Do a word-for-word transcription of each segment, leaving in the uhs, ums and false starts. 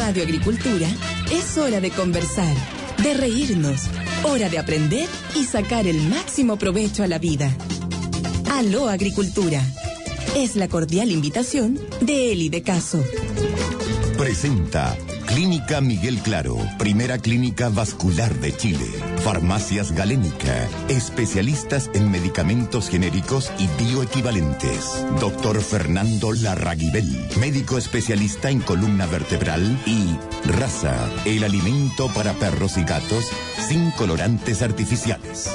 Radio Agricultura es hora de conversar, de reírnos, hora de aprender y sacar el máximo provecho a la vida. Aló Agricultura. Es la cordial invitación de Eli de Caso. Presenta Clínica Miguel Claro, primera clínica vascular de Chile. Farmacias Galénica, especialistas en medicamentos genéricos y bioequivalentes. Doctor Fernando Larraguibel, médico especialista en columna vertebral. Y Raza, el alimento para perros y gatos sin colorantes artificiales.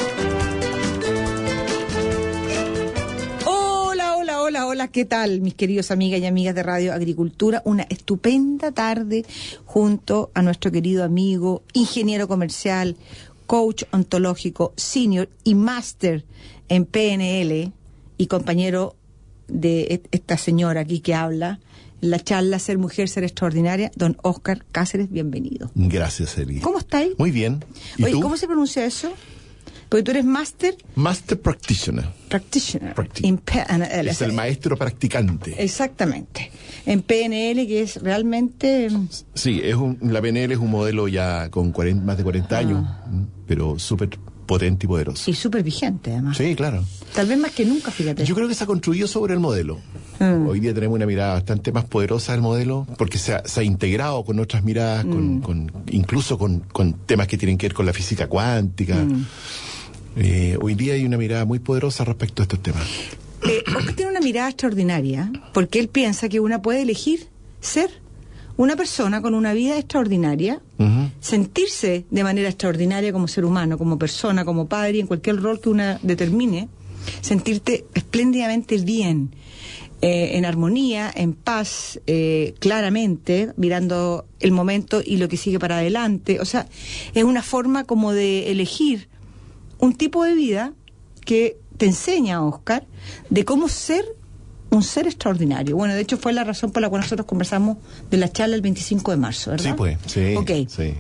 Hola, hola, ¿qué tal, mis queridos amigas y amigas de Radio Agricultura? Una estupenda tarde junto a nuestro querido amigo, ingeniero comercial, coach ontológico, senior y máster en P N L y compañero de esta señora aquí que habla en la charla Ser Mujer, Ser Extraordinaria, don Óscar Cáceres, bienvenido. Gracias, Eli. ¿Cómo estáis? Muy bien. ¿Y Oye, tú? ¿cómo se pronuncia eso? Porque tú eres máster... Master Practitioner. Practitioner. Practi- in P N L. Es el maestro practicante. Exactamente. En P N L, que es realmente... Sí, es un, la P N L es un modelo ya con cuarenta, más de cuarenta años, pero súper potente y poderoso. Y súper vigente, además. Sí, claro. Tal vez más que nunca, fíjate. Yo creo que se ha construido sobre el modelo. Mm. Hoy día tenemos una mirada bastante más poderosa del modelo, porque se ha, se ha integrado con otras miradas, con, Mm. con, incluso con, con temas que tienen que ver con la física cuántica. Mm. Eh, hoy día hay una mirada muy poderosa respecto a estos temas. Eh, Oscar tiene una mirada extraordinaria, porque él piensa que una puede elegir ser una persona con una vida extraordinaria, Ujú. sentirse de manera extraordinaria como ser humano, como persona, como padre, en cualquier rol que una determine, sentirte espléndidamente bien, eh, en armonía, en paz, eh, claramente, mirando el momento y lo que sigue para adelante. O sea, es una forma como de elegir un tipo de vida que te enseña, Óscar, de cómo ser un ser extraordinario. Bueno, de hecho fue la razón por la cual nosotros conversamos de la charla el veinticinco de marzo, ¿verdad? Sí, pues, sí. Ok. Sí.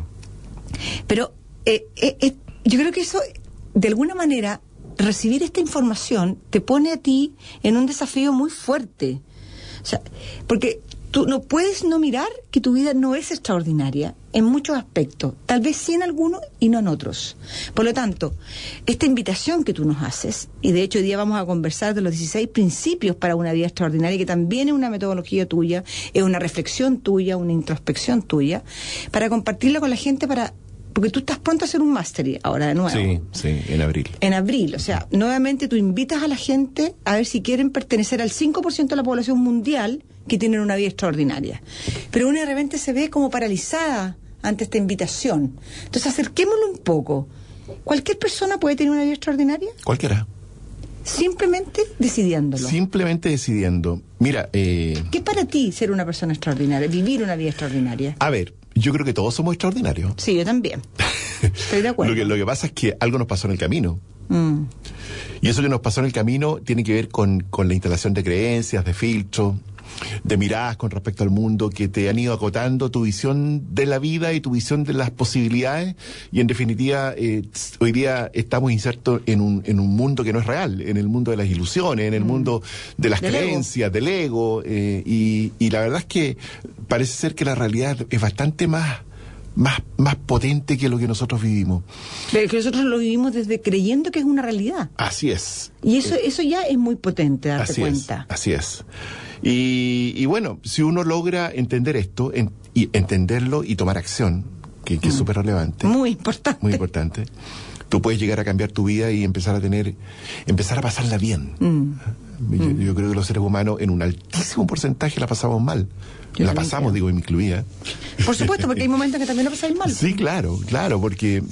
Pero eh, eh, eh, yo creo que eso, de alguna manera, recibir esta información te pone a ti en un desafío muy fuerte. O sea, porque tú no puedes no mirar que tu vida no es extraordinaria en muchos aspectos, tal vez sí en algunos y no en otros. Por lo tanto, esta invitación que tú nos haces, y de hecho hoy día vamos a conversar de los dieciséis principios para una vida extraordinaria, que también es una metodología tuya, es una reflexión tuya, una introspección tuya, para compartirla con la gente, para porque tú estás pronto a hacer un máster ahora de nuevo. Sí, sí, en abril. En abril, o sea, nuevamente tú invitas a la gente a ver si quieren pertenecer al cinco por ciento de la población mundial que tienen una vida extraordinaria. Pero una de repente se ve como paralizada ante esta invitación. Entonces, acerquémoslo un poco. ¿Cualquier persona puede tener una vida extraordinaria? Cualquiera. Simplemente decidiéndolo. Simplemente decidiendo. Mira, eh, ¿Qué para ti ser una persona extraordinaria, vivir una vida extraordinaria? a ver, yo creo que todos somos extraordinarios. Sí, yo también. Estoy de acuerdo. Lo que, lo que pasa es que algo nos pasó en el camino. Mm. Y eso que nos pasó en el camino tiene que ver con, con la instalación de creencias, de filtros, de miradas con respecto al mundo que te han ido acotando tu visión de la vida y tu visión de las posibilidades. Y en definitiva, eh, hoy día estamos insertos en un, en un mundo que no es real, en el mundo de las ilusiones, en el mm. mundo de las del creencias, ego. del ego. Eh, y, y la verdad es que parece ser que la realidad es bastante más... Más, más potente que lo que nosotros vivimos. Pero que nosotros lo vivimos desde creyendo que es una realidad. Así es. Y eso, eh, eso ya es muy potente, darte así cuenta. Es, así es. Y, y bueno, si uno logra entender esto, en, y entenderlo y tomar acción, que, que mm. es súper relevante. Muy importante. Muy importante. Tú puedes llegar a cambiar tu vida y empezar a tener, empezar a pasarla bien. Mm. Yo, mm. yo creo que los seres humanos en un altísimo porcentaje la pasamos mal. Yo la pasamos, creo. digo, y me incluía. Por supuesto, porque hay momentos que también lo pasáis mal. Sí, claro, claro, porque,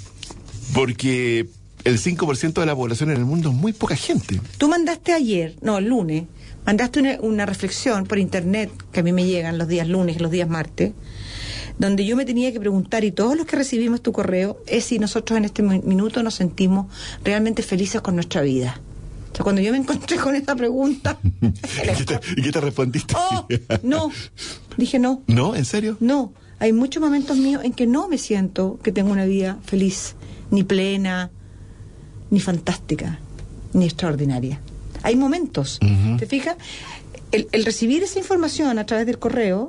porque el cinco por ciento de la población en el mundo es muy poca gente. Tú mandaste ayer, no, el lunes, mandaste una, una reflexión por internet, que a mí me llegan los días lunes y los días martes, donde yo me tenía que preguntar, y todos los que recibimos tu correo, es si nosotros en este minuto nos sentimos realmente felices con nuestra vida. O sea, cuando yo me encontré con esta pregunta... ¿Y, qué te, ¿Y qué te respondiste? Oh, no. Dije no. ¿No? ¿En serio? No. Hay muchos momentos míos en que no me siento que tengo una vida feliz, ni plena, ni fantástica, ni extraordinaria. Hay momentos. Uh-huh. ¿Te fijas? El, el recibir esa información a través del correo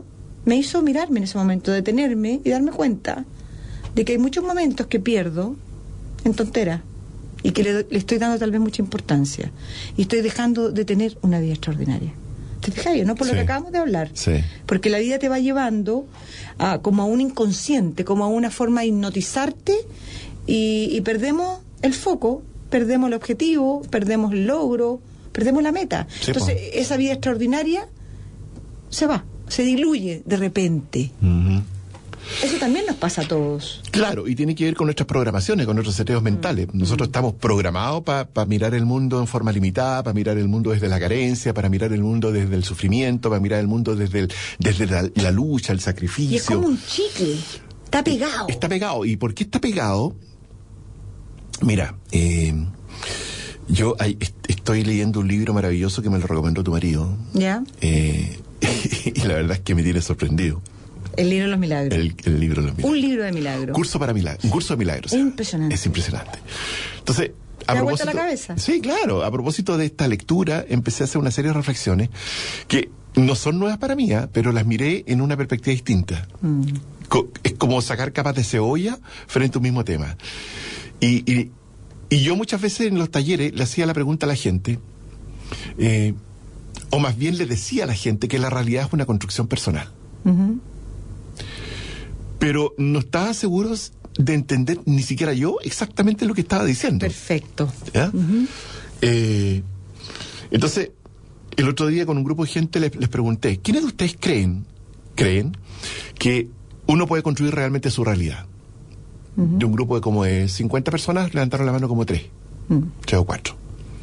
me hizo mirarme en ese momento, detenerme y darme cuenta de que hay muchos momentos que pierdo en tonteras y que le, le estoy dando tal vez mucha importancia y estoy dejando de tener una vida extraordinaria. ¿Te fijas? ¿No? Por lo Sí. que acabamos de hablar. Sí. Porque la vida te va llevando a, como a un inconsciente, como a una forma de hipnotizarte y, y perdemos el foco, perdemos el objetivo, perdemos el logro, perdemos la meta. Sí, Entonces, po. esa vida extraordinaria se va, se diluye de repente. Ujú. Eso también nos pasa a todos. Claro, y tiene que ver con nuestras programaciones, con nuestros seteos mentales. Nosotros estamos programados para mirar el mundo en forma limitada, para mirar el mundo desde la carencia, para mirar el mundo desde el sufrimiento, para mirar el mundo desde, el, desde la, la lucha, el sacrificio. Y es como un chicle, está pegado. Está pegado. ¿Y por qué está pegado? Mira, eh, yo hay- est- estoy leyendo un libro maravilloso que me lo recomendó tu marido. ¿Ya? Eh, y la verdad es que me tiene sorprendido. El libro de los milagros. El, el libro de los milagros. Un libro de milagros. Curso para milagros. Un curso de milagros. Es impresionante. Es impresionante. Entonces, a ¿Te da propósito, vuelta la cabeza? Sí, claro. A propósito de esta lectura, empecé a hacer una serie de reflexiones que no son nuevas para mí, ¿ah? Pero las miré en una perspectiva distinta. Mm. Co- Es como sacar capas de cebolla frente a un mismo tema. Y, y, y yo muchas veces en los talleres le hacía la pregunta a la gente, eh, o más bien le decía a la gente que la realidad es una construcción personal. Ujú. Pero no estaba seguro de entender ni siquiera yo exactamente lo que estaba diciendo. Perfecto. ¿Ya? Ujú. Eh, entonces, el otro día con un grupo de gente les, les pregunté, ¿quiénes de ustedes creen, creen que uno puede construir realmente su realidad? Ujú. De un grupo de como de cincuenta personas, levantaron la mano como tres, Mm. tres o cuatro.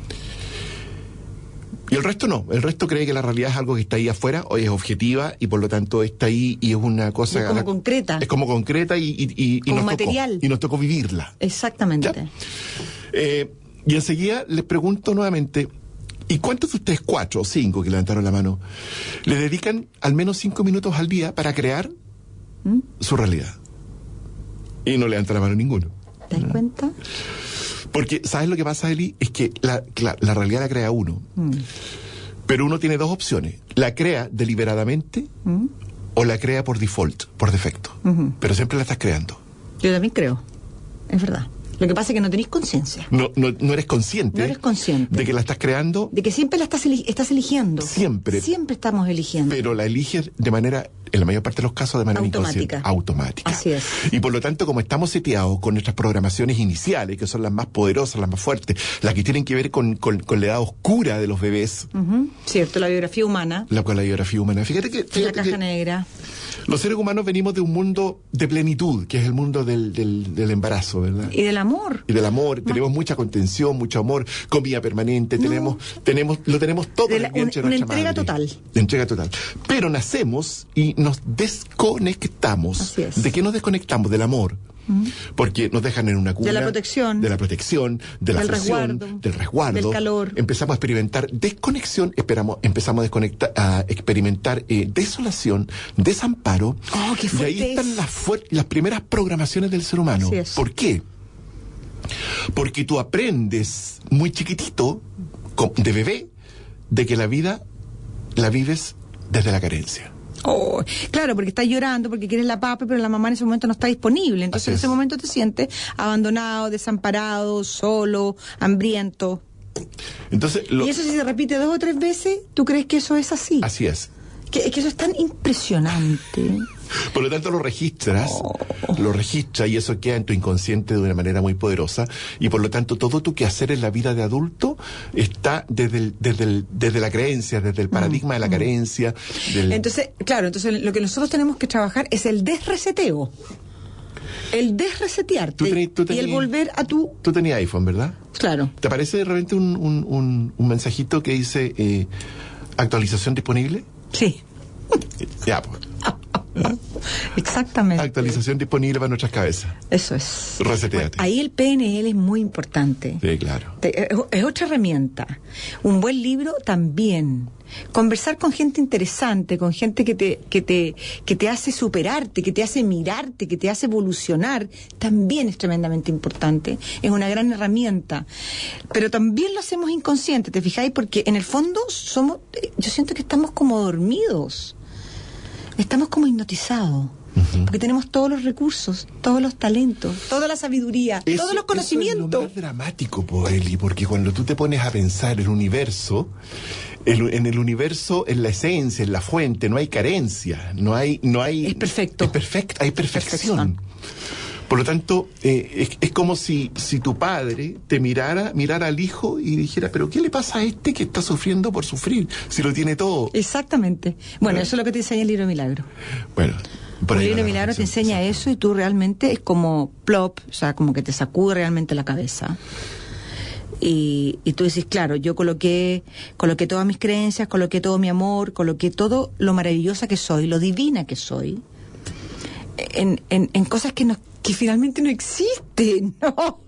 Y el resto no, el resto cree que la realidad es algo que está ahí afuera, o es objetiva, y por lo tanto está ahí y es una cosa... Es como concreta. Es como concreta y, y, y, y Como nos material. Tocó, y nos tocó vivirla. Exactamente. ¿Ya? Eh, y enseguida les pregunto nuevamente, ¿y cuántos de ustedes, cuatro o cinco que levantaron la mano, le dedican al menos cinco minutos al día para crear ¿Mm? su realidad? Y no levanta la mano ninguno. ¿Te das cuenta? Porque, ¿sabes lo que pasa, Eli? Es que la, la, la realidad la crea uno. Mm. Pero uno tiene dos opciones. La crea deliberadamente Mm. o la crea por default, por defecto. Ujú. Pero siempre la estás creando. Yo también creo. Es verdad. Lo que pasa es que no tenéis conciencia. No, no, no eres consciente. No eres consciente. De que la estás creando, De que siempre la estás, eli- estás eligiendo. Siempre. Siempre estamos eligiendo. pero la eliges de manera, en la mayor parte de los casos, de manera Automática. inconsciente. Automática. Así es. Y por lo tanto, como estamos seteados con nuestras programaciones iniciales, que son las más poderosas, las más fuertes, las que tienen que ver con, con, con la edad oscura de los bebés, Ujú. Cierto, la biografía humana. la, con la biografía humana. Fíjate que, En la fíjate caja que negra. los seres humanos venimos de un mundo de plenitud, que es el mundo del, del, del embarazo, ¿verdad? Y del amor. Y del amor, tenemos mucha contención, mucho amor, comida permanente, tenemos, tenemos, lo tenemos todo De en la- el vientre de una nuestra entrega madre. total. De entrega total. Pero nacemos y nos desconectamos. Así es. ¿De qué nos desconectamos? Del amor. Porque nos dejan en una cuna. De la protección. De la protección, de la Del fusión, resguardo. del resguardo. Del calor. Empezamos a experimentar desconexión, esperamos, empezamos a, desconectar, a experimentar eh, desolación, desamparo. Oh, qué y fuerte ahí están es. las, fuer- las primeras programaciones del ser humano. Así es. ¿Por qué? Porque tú aprendes muy chiquitito, co- de bebé, de que la vida la vives desde la carencia. Oh, claro, porque estás llorando, porque quieres la papa, pero la mamá en ese momento no está disponible. Así Entonces en es. ese momento te sientes abandonado, desamparado, solo, hambriento. Entonces, lo- Y eso si se repite dos o tres veces, ¿tú crees que eso es así? así es. Que, es que eso es tan impresionante. Por lo tanto, lo registras, Oh. lo registras y eso queda en tu inconsciente de una manera muy poderosa. Y por lo tanto, todo tu quehacer en la vida de adulto está desde, el- desde, el- desde la creencia, desde el paradigma de la carencia. Del... Entonces, claro, entonces lo que nosotros tenemos que trabajar es el desreseteo. El desresetearte Tú tení- tú y el tení- volver a tu... Tú tenías iPhone, ¿verdad? Claro. ¿Te aparece de repente un, un, un, un mensajito que dice eh, actualización disponible? Sí, Ya, pues. exactamente. Actualización disponible para nuestras cabezas. Eso es. Reseteate. Bueno, ahí el P N L es muy importante. Sí, claro. Te- Es, es otra herramienta. Un buen libro también. Conversar con gente interesante, con gente que te, que te, que te hace superarte, que te hace mirarte, que te hace evolucionar, también es tremendamente importante. Es una gran herramienta. Pero también lo hacemos inconsciente, ¿te fijáis? Porque en el fondo somos, yo siento que estamos como dormidos. estamos como hipnotizados. Uh-huh. Porque tenemos todos los recursos, todos los talentos, toda la sabiduría, eso, todos los conocimientos. Eso es lo más dramático, Eli, porque cuando tú te pones a pensar el universo, el, en el universo, en la esencia, en la fuente, no hay carencia, no hay, no hay. Es perfecto. Es perfecto, hay perfección. perfección. Por lo tanto, eh, es, es como si, si tu padre te mirara, mirara al hijo y dijera, pero ¿qué le pasa a este que está sufriendo por sufrir? Si lo tiene todo. Exactamente. Bueno, ¿Eh? Eso es lo que te enseña el libro de Milagro. Bueno. El libro de Milagro te enseña sí. eso y tú realmente es como plop, o sea, como que te sacude realmente la cabeza. Y, y tú dices, claro, yo coloqué, coloqué todas mis creencias, coloqué todo mi amor, coloqué todo lo maravillosa que soy, lo divina que soy, en, en, en cosas que, no, que finalmente no existen, ¿no?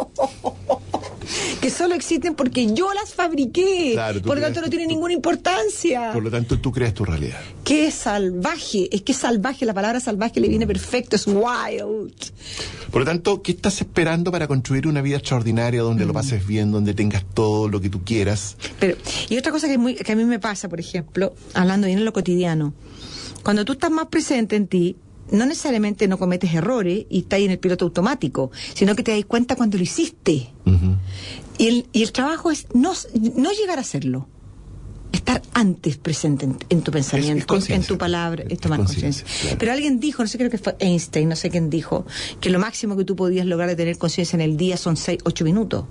Que solo existen porque yo las fabriqué. Claro, por lo tanto no tiene tú, ninguna importancia. Por lo tanto tú creas tu realidad. Qué salvaje, es que salvaje, la palabra salvaje le viene perfecto, es wild. Por lo tanto, ¿qué estás esperando para construir una vida extraordinaria donde mm. lo pases bien, donde tengas todo lo que tú quieras? Pero, y otra cosa que, muy, que a mí me pasa, por ejemplo, hablando bien en lo cotidiano, cuando tú estás más presente en ti, no necesariamente no cometes errores y estás ahí en el piloto automático, sino que te das cuenta cuando lo hiciste. Uh-huh. Y, el, y el trabajo es no, no llegar a hacerlo, estar antes presente en, en tu pensamiento, es, es en tu palabra, es, es tomar conciencia. Claro. Pero alguien dijo, no sé, creo que fue Einstein, no sé quién dijo, que lo máximo que tú podías lograr de tener conciencia en el día son seis, ocho minutos.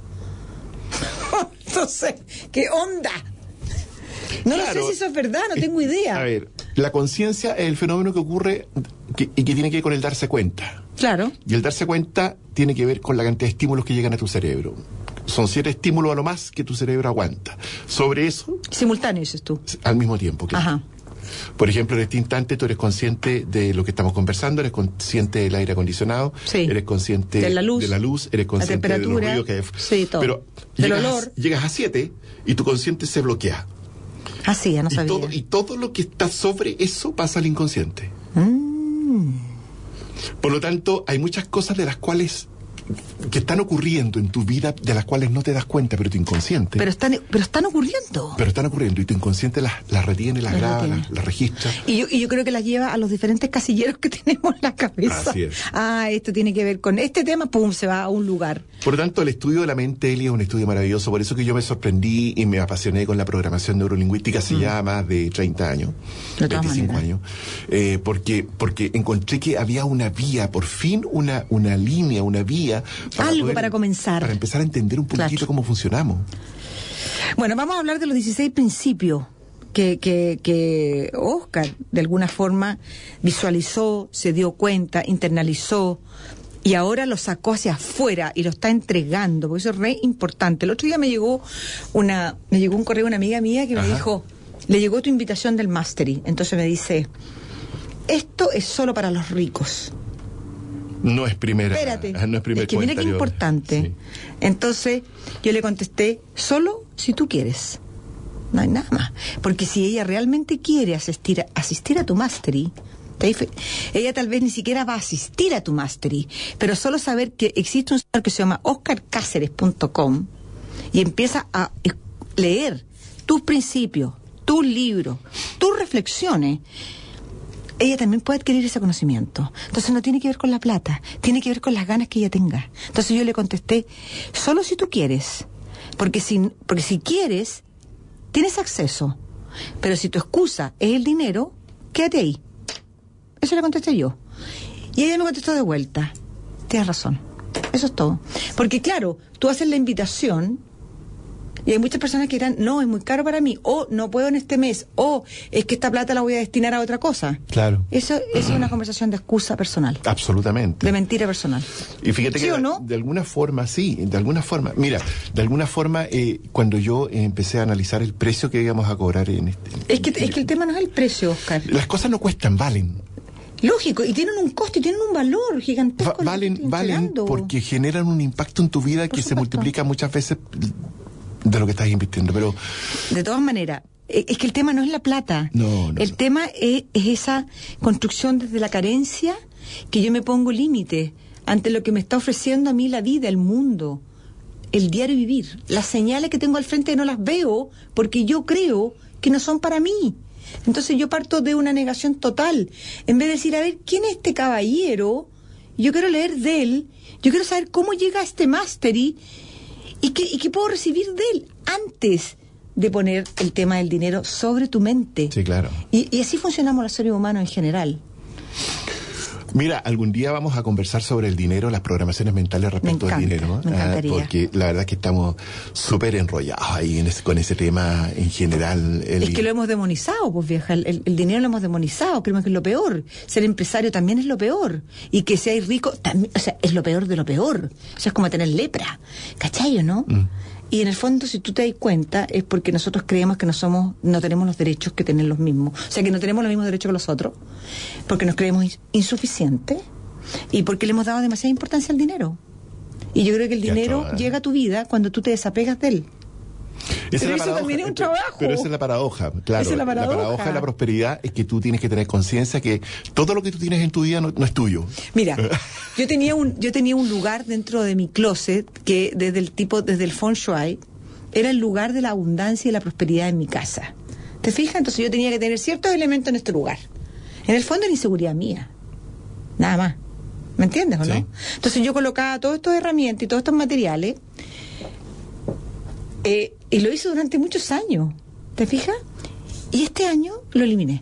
Entonces, ¿qué onda? No claro, lo sé si eso es verdad, no tengo idea. A ver, la conciencia es el fenómeno que ocurre que, y que tiene que ver con el darse cuenta. Claro. Y el darse cuenta tiene que ver con la cantidad de estímulos que llegan a tu cerebro. Son siete estímulos a lo más que tu cerebro aguanta. Sobre eso... Simultáneo, dices tú. Al mismo tiempo, claro. Ajá. Por ejemplo, en este instante tú eres consciente de lo que estamos conversando, eres consciente del aire acondicionado, sí. eres consciente de la luz, de la luz eres consciente la temperatura, de los ruidos que hay. Sí, todo. Pero del llegas, olor. Llegas a siete y tu consciente se bloquea. Ah, sí, ya no y sabía. Todo, y todo lo que está sobre eso pasa al inconsciente. Mm. Por lo tanto, hay muchas cosas de las cuales que están ocurriendo en tu vida, de las cuales no te das cuenta, pero tu inconsciente... Pero están, pero están ocurriendo. Pero están ocurriendo y tu inconsciente las, las retiene, las, las graba, retiene. Las, las registra. Y yo, y yo creo que las lleva a los diferentes casilleros que tenemos en la cabeza. Así es. Ah, esto tiene que ver con este tema, pum, se va a un lugar. Por lo tanto, el estudio de la mente, Eli, es un estudio maravilloso. Por eso que yo me sorprendí y me apasioné con la programación neurolingüística hace mm. ya más de treinta años, de veinticinco años. Eh, porque, porque encontré que había una vía, por fin una, una línea, una vía... Para Algo poder, para comenzar. Para empezar a entender un poquito claro. cómo funcionamos. Bueno, vamos a hablar de los dieciséis principios que, que, que Oscar, de alguna forma, visualizó, se dio cuenta, internalizó, y ahora lo sacó hacia afuera y lo está entregando, porque eso es re importante. El otro día me llegó una me llegó un correo de una amiga mía que Ajá. me dijo, le llegó tu invitación del Mastery. Entonces me dice, esto es solo para los ricos. No es primera. Espérate, no es primer es que mira qué importante. Sí. Entonces yo le contesté, solo si tú quieres. No hay nada más. Porque si ella realmente quiere asistir a, asistir a tu Mastery, ella tal vez ni siquiera va a asistir a tu Mastery, pero solo saber que existe un señor que se llama oscar cáceres punto com y empieza a leer tus principios, tus libros, tus reflexiones, ella también puede adquirir ese conocimiento. Entonces no tiene que ver con la plata, tiene que ver con las ganas que ella tenga. Entonces yo le contesté, solo si tú quieres, porque si, porque si quieres, tienes acceso, pero si tu excusa es el dinero, quédate ahí. Eso le contesté yo. Y ella me contestó de vuelta, tienes razón, eso es todo. Porque claro, tú haces la invitación y hay muchas personas que dirán, no, es muy caro para mí, o no puedo en este mes, o es que esta plata la voy a destinar a otra cosa. Claro. Eso, eso es una conversación de excusa personal. Absolutamente. De mentira personal. Y fíjate ¿Sí que o no? de alguna forma, sí, de alguna forma. Mira, de alguna forma, eh, cuando yo eh, empecé a analizar el precio que íbamos a cobrar en este... Es que, es que el tema no es el precio, Oscar. Las cosas no cuestan, valen. Lógico, y tienen un costo y tienen un valor gigantesco. Va, valen, valen porque generan un impacto en tu vida Por que supuesto. se multiplica muchas veces de lo que estás invirtiendo, pero... De todas maneras, es que el tema no es la plata. No, no. El no. tema es, es esa construcción desde la carencia, que yo me pongo límite ante lo que me está ofreciendo a mí la vida, el mundo, el diario vivir. Las señales que tengo al frente no las veo porque yo creo que no son para mí. Entonces yo parto de una negación total. En vez de decir, a ver, ¿quién es este caballero? Yo quiero leer de él, yo quiero saber cómo llega a este mastery y qué, y qué puedo recibir de él antes de poner el tema del dinero sobre tu mente. Sí, claro. Y, y así funcionamos los seres humanos en general. Mira, algún día vamos a conversar sobre el dinero, las programaciones mentales respecto Me encanta, al dinero, ¿no? me encantaría. Ah, porque la verdad es que estamos súper enrollados ahí en ese, con ese tema en general. El... Es que lo hemos demonizado, pues vieja, el, el, el dinero lo hemos demonizado, creemos que es lo peor. Ser empresario también es lo peor. Y que seas rico, también, o sea, es lo peor de lo peor. O sea, es como tener lepra, ¿cachai o no? Mm. Y en el fondo, si tú te das cuenta, es porque nosotros creemos que no somos, no tenemos los derechos que tienen los mismos. O sea, que no tenemos los mismos derechos que los otros, porque nos creemos insuficientes y porque le hemos dado demasiada importancia al dinero. Y yo creo que el dinero Chacho, llega a tu vida cuando tú te desapegas de él. Esa pero es la eso paradoja, también es un trabajo. Pero esa es la paradoja, claro. Esa es la paradoja. La paradoja de la prosperidad es que tú tienes que tener conciencia que todo lo que tú tienes en tu vida no, no es tuyo. Mira, yo tenía un yo tenía un lugar dentro de mi closet que desde el tipo desde el feng shui era el lugar de la abundancia y la prosperidad en mi casa. ¿Te fijas? Entonces yo tenía que tener ciertos elementos en este lugar. En el fondo era inseguridad mía. Nada más. ¿Me entiendes o no? Sí. Entonces yo colocaba todas estas herramientas y todos estos materiales eh, y lo hice durante muchos años. ¿Te fijas? Y este año lo eliminé.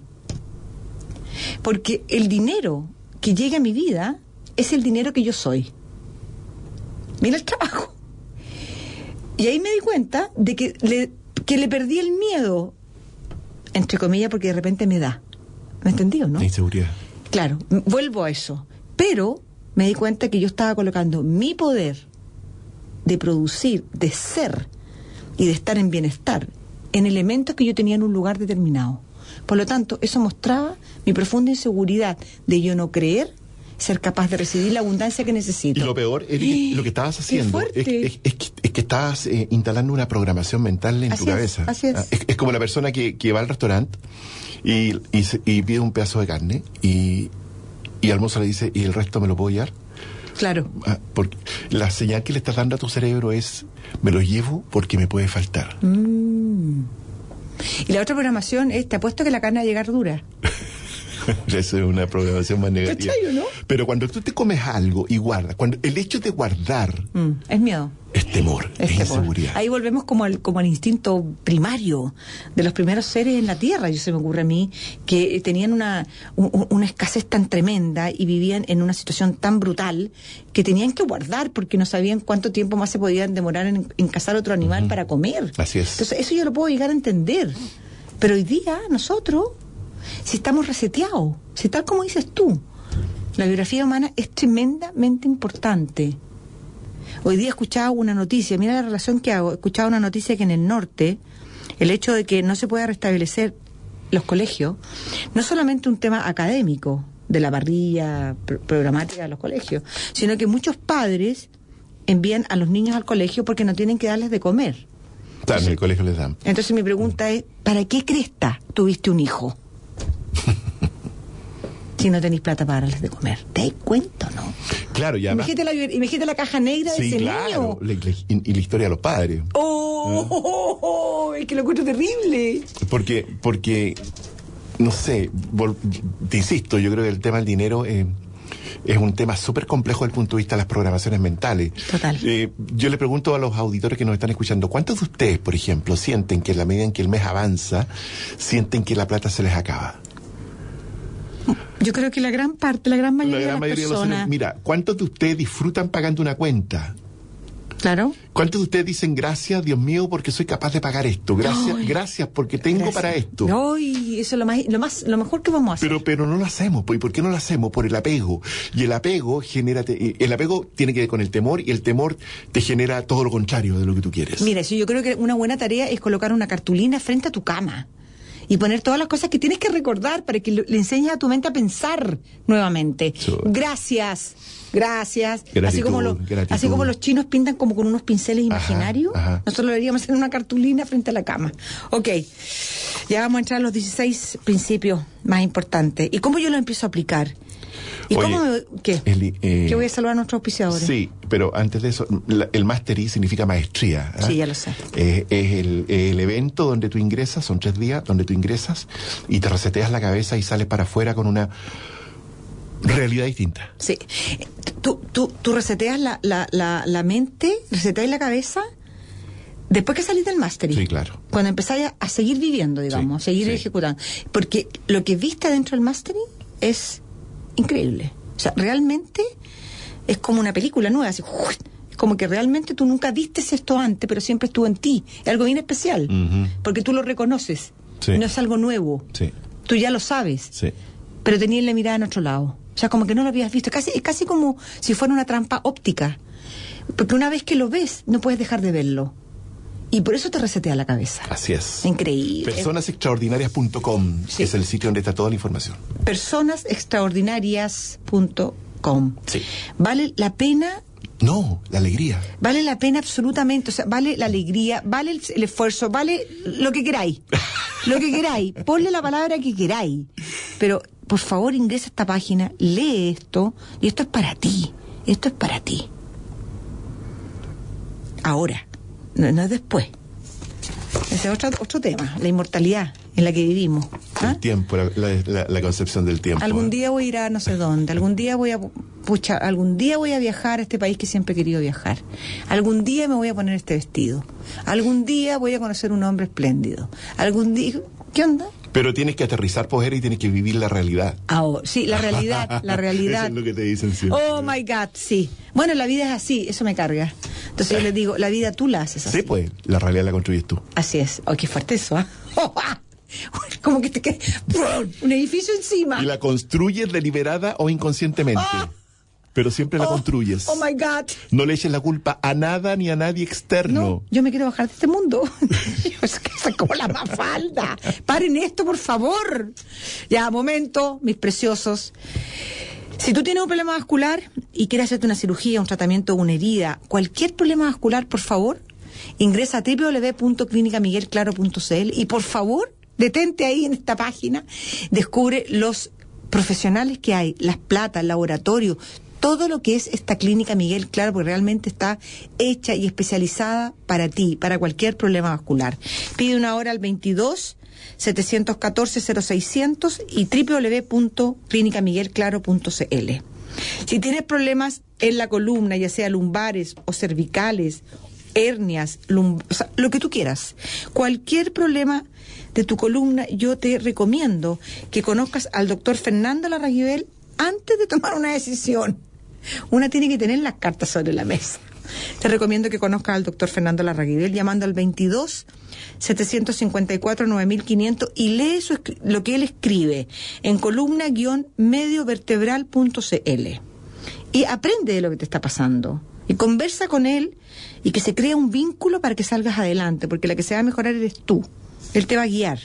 Porque el dinero que llega a mi vida es el dinero que yo soy. Mira el trabajo. Y ahí me di cuenta de que le, que le perdí el miedo, entre comillas, porque de repente me da. ¿Me entendí o no? La inseguridad. Claro, vuelvo a eso. Pero me di cuenta que yo estaba colocando mi poder de producir, de ser y de estar en bienestar en elementos que yo tenía en un lugar determinado. Por lo tanto, eso mostraba mi profunda inseguridad de yo no creer ser capaz de recibir la abundancia que necesito. Y lo peor, Eric, lo que estabas haciendo es, es, es, es, que, es que estabas eh, instalando una programación mental en así tu es, cabeza. Así es. Ah, es, es como la persona que, que va al restaurante y, y, se, y pide un pedazo de carne y, y al mozo le dice, ¿y el resto me lo puedo llevar? Claro. Ah, porque la señal que le estás dando a tu cerebro es, me lo llevo porque me puede faltar. Mm. Y la otra programación es, te apuesto que la carne va a llegar dura. Eso es una programación más negativa. ¿Cachai, no? Pero cuando tú te comes algo y guardas, cuando el hecho de guardar mm, es miedo. es temor, es, es temor. inseguridad. Ahí volvemos como al, como al instinto primario de los primeros seres en la Tierra. Yo se me ocurre a mí que tenían una, un, una escasez tan tremenda y vivían en una situación tan brutal que tenían que guardar porque no sabían cuánto tiempo más se podían demorar en, en cazar otro animal uh-huh. para comer. Así es. Entonces eso yo lo puedo llegar a entender. Pero hoy día nosotros, si estamos reseteados, si tal como dices tú, la biografía humana es tremendamente importante. Hoy día escuchaba una noticia, mira la relación que hago, escuchaba una noticia que en el norte, el hecho de que no se pueda restablecer los colegios, no es solamente un tema académico, de la parrilla pro- programática de los colegios, sino que muchos padres envían a los niños al colegio porque no tienen que darles de comer. Claro, en el colegio les dan. Entonces mi pregunta es, ¿para qué cresta tuviste un hijo? Si no tenéis plata para darles de comer. ¿Te das cuenta o no? Claro, ya. Imagínate la, imagínate la caja negra de sí, ese claro. niño. Le, le, y, y la historia de los padres. ¡Oh! ¿Eh? oh, oh, oh, es que lo encuentro terrible. Porque, porque no sé, vol, te insisto, yo creo que el tema del dinero eh, es un tema súper complejo desde el punto de vista de las programaciones mentales. Total. Eh, yo le pregunto a los auditores que nos están escuchando, ¿cuántos de ustedes, por ejemplo, sienten que en la medida en que el mes avanza, sienten que la plata se les acaba? Yo creo que la gran parte, la gran mayoría, La gran de las mayoría de los personas... seres, mira, ¿cuántos de ustedes disfrutan pagando una cuenta? Claro. ¿Cuántos de ustedes dicen gracias, Dios mío, porque soy capaz de pagar esto? Gracias, Ay, gracias porque tengo gracias. para esto. Ay, eso es lo más, lo más, lo mejor que vamos a hacer. Pero, pero no lo hacemos. ¿Y por qué no lo hacemos? Por el apego. Y el apego genera, el apego tiene que ver con el temor y el temor te genera todo lo contrario de lo que tú quieres. Mira, eso yo creo que una buena tarea es colocar una cartulina frente a tu cama y poner todas las cosas que tienes que recordar para que le enseñes a tu mente a pensar nuevamente. So, gracias. Gracias. Gratitud, así como lo, así como los chinos pintan como con unos pinceles imaginarios, ajá, ajá. nosotros lo deberíamos hacer en una cartulina frente a la cama. Ok, ya vamos a entrar a los dieciséis principios más importantes. ¿Y cómo yo lo empiezo a aplicar? ¿Y Oye, cómo me, qué? El, eh, ¿Qué voy a saludar a nuestros auspiciadores? Sí, pero antes de eso, la, el Mastery significa maestría. ¿eh? Sí, ya lo sé. Eh, es el, el evento donde tú ingresas, son tres días, donde tú ingresas y te reseteas la cabeza y sales para afuera con una realidad distinta. Sí. Tú, tú, tú reseteas la, la, la, la mente, reseteas la cabeza después que salís del Mastery. Sí, claro. Cuando empezáis a, a seguir viviendo, digamos, Sí, a seguir sí. ejecutando. Porque lo que viste dentro del Mastery es increíble. O sea, realmente es como una película nueva, así, ¡uy! Como que realmente tú nunca viste esto antes, pero siempre estuvo en ti. Es algo bien especial, Ujú. porque tú lo reconoces. Sí. No es algo nuevo. Sí, Tú ya lo sabes, sí. pero tenías la mirada en otro lado. O sea, como que no lo habías visto. Casi, es casi como si fuera una trampa óptica. Porque una vez que lo ves, no puedes dejar de verlo. Y por eso te resetea la cabeza. Así es. Increíble. personas extraordinarias punto com Sí. es el sitio donde está toda la información. personas extraordinarias punto com. Sí. Vale la pena, No, la alegría. vale la pena absolutamente, o sea, vale la alegría, vale el, el esfuerzo, vale lo que queráis. Lo que queráis, ponle la palabra que queráis. Pero, por favor, ingresa a esta página, lee esto, y esto es para ti. Esto es para ti. Ahora, no, no es después. Ese es otro, otro tema, la inmortalidad en la que vivimos. ¿Ah? El tiempo, la, la- la- la concepción del tiempo. Algún ¿eh? día voy a ir a no sé dónde, algún día voy a pucha, algún día voy a viajar a este país que siempre he querido viajar. Algún día me voy a poner este vestido. Algún día voy a conocer un hombre espléndido. Algún día, ¿qué onda? Pero tienes que aterrizar, poder y tienes que vivir la realidad. Ahora, sí, la realidad, la realidad. Eso es lo que te dicen siempre. Oh my God, sí. Bueno, la vida es así, eso me carga. Entonces yo les digo, la vida tú la haces así. Sí, pues, la realidad la construyes tú. Así es. Oh, qué fuerte eso, ¿ah? Como que te queda un edificio encima. Y la construyes deliberada o inconscientemente. Ah. Pero siempre la Oh, construyes. Oh my God. No le eches la culpa a nada ni a nadie externo. No, yo me quiero bajar de este mundo. Es que soy como la Mafalda. Paren esto, por favor. Ya, momento, mis preciosos. Si tú tienes un problema vascular y quieres hacerte una cirugía, un tratamiento, una herida, cualquier problema vascular, por favor, ingresa a doble u doble u doble u punto clínica miguel claro punto c l y por favor, detente ahí en esta página, descubre los profesionales que hay, las platas, el laboratorio, todo lo que es esta clínica Miguel Claro, porque realmente está hecha y especializada para ti, para cualquier problema vascular. Pide una hora al veintidós, setecientos catorce, cero seiscientos y doble u doble u doble u punto clínica miguel claro punto c l. Si tienes problemas en la columna, ya sea lumbares o cervicales, hernias, lum- o sea, lo que tú quieras, cualquier problema de tu columna, yo te recomiendo que conozcas al doctor Fernando Larraguibel antes de tomar una decisión. Una tiene que tener las cartas sobre la mesa. Te recomiendo que conozcas al doctor Fernando Larraguibel llamando al veintidós, setecientos cincuenta y cuatro, nueve mil quinientos y lee su escri- lo que él escribe en columna guión mediovertebral punto c l y aprende de lo que te está pasando y conversa con él y que se crea un vínculo para que salgas adelante, porque la que se va a mejorar eres tú. Él te va a guiar.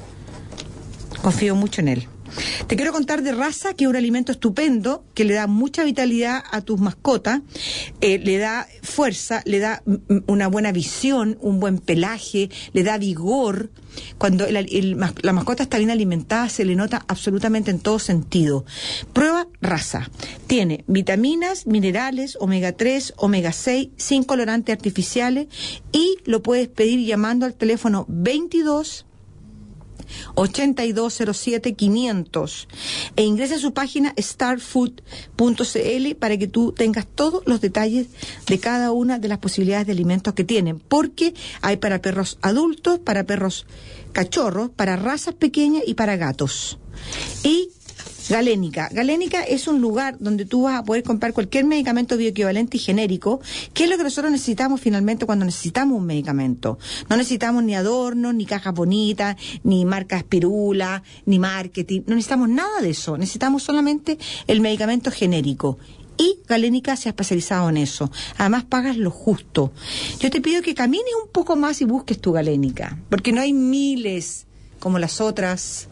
Confío mucho en él. Te quiero contar de Raza, que es un alimento estupendo, que le da mucha vitalidad a tus mascotas, eh, le da fuerza, le da mm, una buena visión, un buen pelaje, le da vigor. Cuando el, el, la mascota está bien alimentada, se le nota absolutamente en todo sentido. Prueba Raza. Tiene vitaminas, minerales, omega tres, omega seis, sin colorantes artificiales, y lo puedes pedir llamando al teléfono veintidós, ochenta y dos cero siete, quinientos e ingresa a su página starfood punto c l para que tú tengas todos los detalles de cada una de las posibilidades de alimentos que tienen, porque hay para perros adultos, para perros cachorros, para razas pequeñas y para gatos. Y Galénica. Galénica es un lugar donde tú vas a poder comprar cualquier medicamento bioequivalente y genérico, que es lo que nosotros necesitamos finalmente cuando necesitamos un medicamento. No necesitamos ni adornos, ni cajas bonitas, ni marcas pirula, ni marketing. No necesitamos nada de eso. Necesitamos solamente el medicamento genérico. Y Galénica se ha especializado en eso. Además, pagas lo justo. Yo te pido que camines un poco más y busques tu Galénica, porque no hay miles como las otras.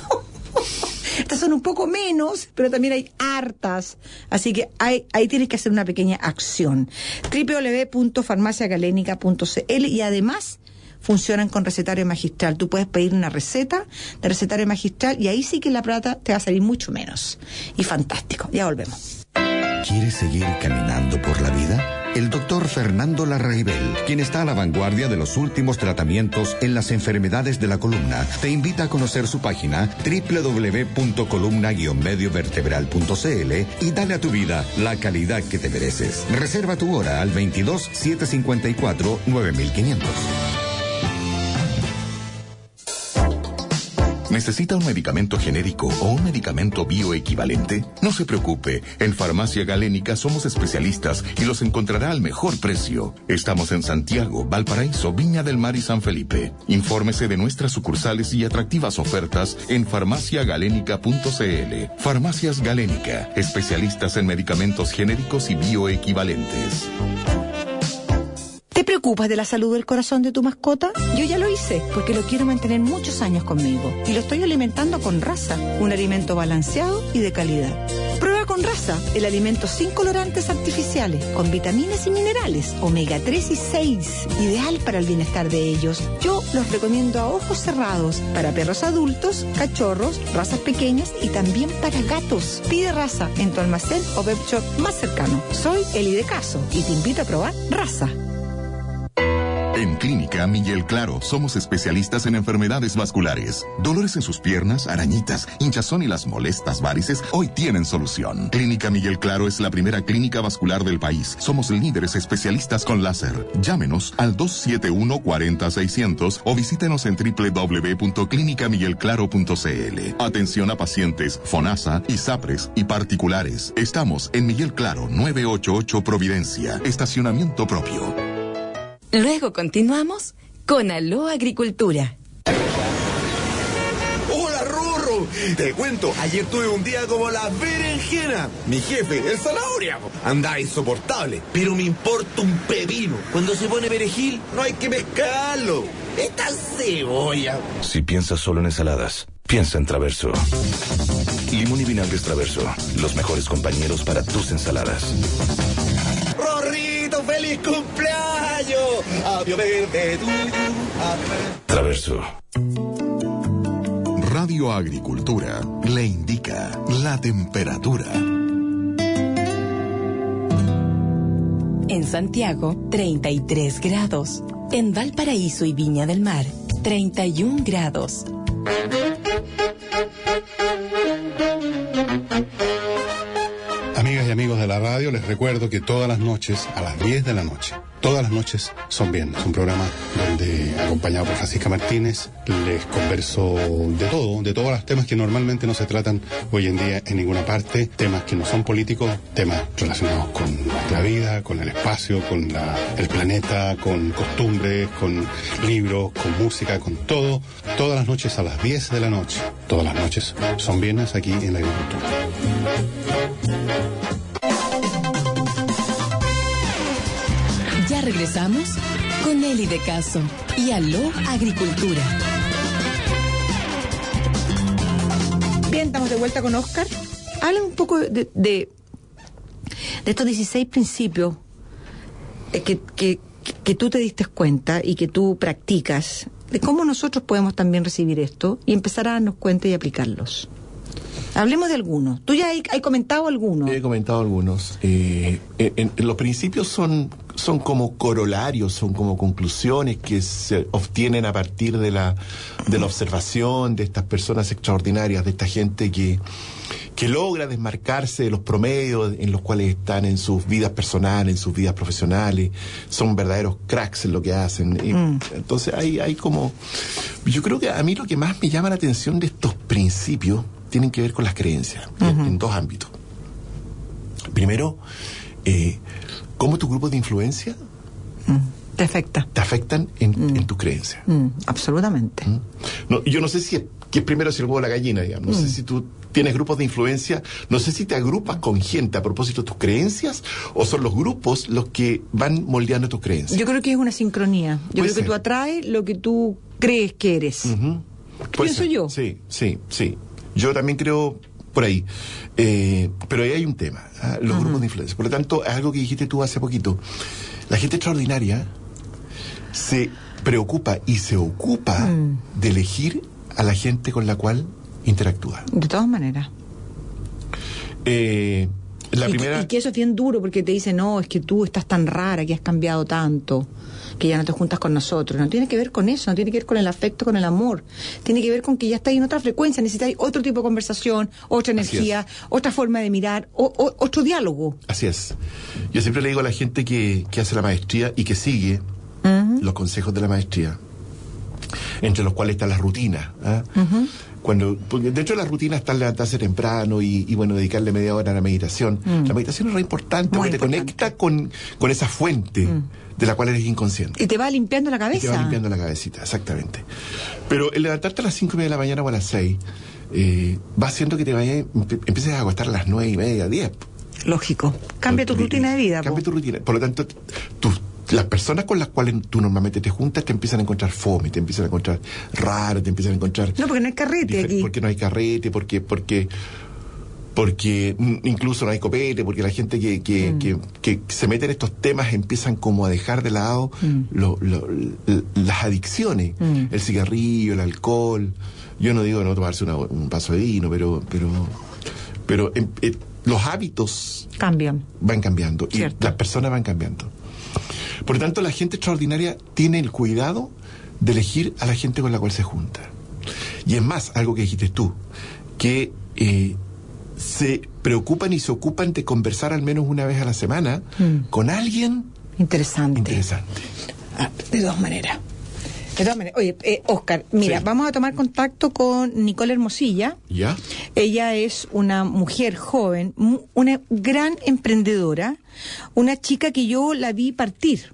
Estas son un poco menos, pero también hay hartas. Así que hay, ahí tienes que hacer una pequeña acción. doble u doble u doble u punto farmacia galénica punto c l y además funcionan con recetario magistral. Tú puedes pedir una receta de recetario magistral y ahí sí que la plata te va a salir mucho menos. Y fantástico. Ya volvemos. ¿Quieres seguir caminando por la vida? El doctor Fernando Larraibel, quien está a la vanguardia de los últimos tratamientos en las enfermedades de la columna, te invita a conocer su página doble u doble u doble u punto columna guion medio vertebral punto c l y dale a tu vida la calidad que te mereces. Reserva tu hora al veintidós, setecientos cincuenta y cuatro, nueve mil quinientos. ¿Necesita un medicamento genérico o un medicamento bioequivalente? No se preocupe, en Farmacia Galénica somos especialistas y los encontrará al mejor precio. Estamos en Santiago, Valparaíso, Viña del Mar y San Felipe. Infórmese de nuestras sucursales y atractivas ofertas en farmacia galénica punto c l. Farmacias Galénica, especialistas en medicamentos genéricos y bioequivalentes. ¿Te preocupas de la salud del corazón de tu mascota? Yo ya lo hice, porque lo quiero mantener muchos años conmigo. Y lo estoy alimentando con Raza, un alimento balanceado y de calidad. Prueba con Raza, el alimento sin colorantes artificiales, con vitaminas y minerales, omega tres y seis, ideal para el bienestar de ellos. Yo los recomiendo a ojos cerrados, para perros adultos, cachorros, razas pequeñas y también para gatos. Pide Raza en tu almacén o web shop más cercano. Soy Eli de Caso y te invito a probar Raza. En Clínica Miguel Claro somos especialistas en enfermedades vasculares. Dolores en sus piernas, arañitas, hinchazón y las molestas varices hoy tienen solución. Clínica Miguel Claro es la primera clínica vascular del país. Somos líderes especialistas con láser. Llámenos al dos siete uno, cuatro cero, seiscientos o visítenos en doble u doble u doble u punto clínica miguel claro punto c l. Atención a pacientes FONASA, ISAPRES y particulares. Estamos en Miguel Claro, novecientos ochenta y ocho Providencia. Estacionamiento propio. Luego continuamos con Aló Agricultura. ¡Hola, Rorro! Te cuento, ayer tuve un día como la berenjena. Mi jefe, el zanahoria, anda insoportable, pero me importa un pepino. Cuando se pone perejil, no hay que pescarlo. Esta cebolla. Si piensas solo en ensaladas, piensa en Traverso. Limón y vinagres Traverso, los mejores compañeros para tus ensaladas. ¡Rorrito, feliz cumpleaños! ¡Apio verde tuyo! Traverso. Radio Agricultura le indica la temperatura. En Santiago, treinta y tres grados. En Valparaíso y Viña del Mar, treinta y un grados. Amigas y amigos de la radio, les recuerdo que todas las noches, a las diez de la noche, todas las noches son bien. Es un programa donde, acompañado por Francisca Martínez, les converso de todo, de todos los temas que normalmente no se tratan hoy en día en ninguna parte, temas que no son políticos, temas relacionados con la vida, con el espacio, con la, el planeta, con costumbres, con libros, con música, con todo. Todas las noches a las diez de la noche, todas las noches son bienes aquí en la agricultura. Ya regresamos con Eli de Caso y Aló Agricultura. Bien, estamos de vuelta con Oscar. Habla un poco de, de, de estos dieciséis principios eh, que, que, que tú te diste cuenta y que tú practicas, de cómo nosotros podemos también recibir esto y empezar a darnos cuenta y aplicarlos. Hablemos de algunos. Tú ya has comentado algunos. He comentado algunos. Eh, en, en los principios son, son como corolarios, son como conclusiones que se obtienen a partir de la, de la observación de estas personas extraordinarias, de esta gente que, que logra desmarcarse de los promedios en los cuales están en sus vidas personales, en sus vidas profesionales. Son verdaderos cracks en lo que hacen. Mm. Entonces hay, hay como... Yo creo que a mí lo que más me llama la atención de estos principios tienen que ver con las creencias, uh-huh. en, en dos ámbitos. Primero, eh, cómo tu grupo de influencia mm. te afecta. Te afectan en, mm. en tus creencias. Mm. Absolutamente. ¿Mm? No, yo no sé si es, que es primero si el huevo o la gallina, digamos. No mm. sé si tú tienes grupos de influencia, no sé si te agrupas con gente a propósito de tus creencias o son los grupos los que van moldeando tus creencias. Yo creo que es una sincronía. Yo Puede creo ser. que tú atraes lo que tú crees que eres. Uh-huh. Pienso yo. Sí, sí, sí. Yo también creo por ahí. Eh, pero ahí hay un tema, ¿eh? Los uh-huh. grupos de influencia. Por lo tanto, es algo que dijiste tú hace poquito. La gente extraordinaria se preocupa y se ocupa mm. de elegir a la gente con la cual interactúa. De todas maneras. Eh, la y, primera... que, y que eso es bien duro porque te dicen, no, es que tú estás tan rara, que has cambiado tanto, que ya no te juntas con nosotros. No tiene que ver con eso, no tiene que ver con el afecto, con el amor. Tiene que ver con que ya estás en otra frecuencia, necesitas otro tipo de conversación, otra energía, otra forma de mirar, o, o, otro diálogo. Así es. Yo siempre le digo a la gente que, que hace la maestría y que sigue uh-huh. los consejos de la maestría, entre los cuales está la rutina. ¿eh? Uh-huh. Cuando, porque dentro de la rutina está levantarse temprano y, y bueno, dedicarle media hora a la meditación. Mm. La meditación es re importante Muy porque importante. te conecta con, con esa fuente mm. de la cual eres inconsciente. Y te va limpiando la cabeza. Y te va limpiando la cabecita, exactamente. Pero el levantarte a las cinco y media de la mañana o a las seis eh, va haciendo que te vayas, empieces a acostar a las nueve y media, diez. Lógico. Cambia tu rutina de vida. Cambia po. tu rutina. Por lo tanto, tus las personas con las cuales tú normalmente te juntas te empiezan a encontrar fome, te empiezan a encontrar raro, te empiezan a encontrar... No, porque no hay carrete aquí. Porque no hay carrete, porque porque porque incluso no hay copete, porque la gente que que, mm. que, que se mete en estos temas empiezan como a dejar de lado mm. lo, lo, lo, las adicciones, mm. el cigarrillo, el alcohol. Yo no digo no tomarse una, un vaso de vino, pero pero pero eh, eh, los hábitos cambian. Van cambiando. Cierto. Y las personas van cambiando. Por lo tanto, la gente extraordinaria tiene el cuidado de elegir a la gente con la cual se junta. Y es más, algo que dijiste tú, que eh, se preocupan y se ocupan de conversar al menos una vez a la semana mm. con alguien interesante. interesante. Ah, de dos maneras. De todas maneras. Oye, eh, Oscar, mira, sí. vamos a tomar contacto con Nicole Hermosilla. ¿Ya? Ella es una mujer joven, una gran emprendedora, una chica que yo la vi partir.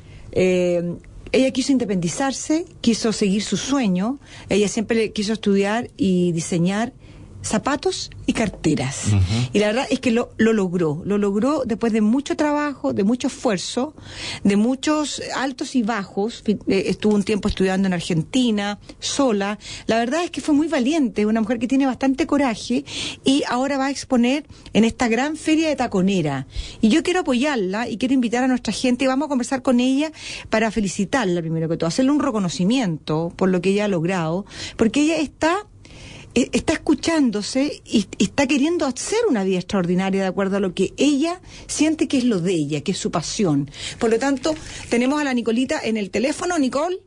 Eh, ella quiso independizarse, quiso seguir su sueño, ella siempre quiso estudiar y diseñar zapatos y carteras. Uh-huh. Y la verdad es que lo, lo logró. Lo logró después de mucho trabajo, de mucho esfuerzo, de muchos altos y bajos. Eh, estuvo un tiempo estudiando en Argentina, sola. La verdad es que fue muy valiente, una mujer que tiene bastante coraje y ahora va a exponer en esta gran feria de Taconera. Y yo quiero apoyarla y quiero invitar a nuestra gente y vamos a conversar con ella para felicitarla primero que todo, hacerle un reconocimiento por lo que ella ha logrado, porque ella está... está escuchándose y está queriendo hacer una vida extraordinaria de acuerdo a lo que ella siente que es lo de ella, que es su pasión. Por lo tanto, tenemos a la Nicolita en el teléfono. Nicole.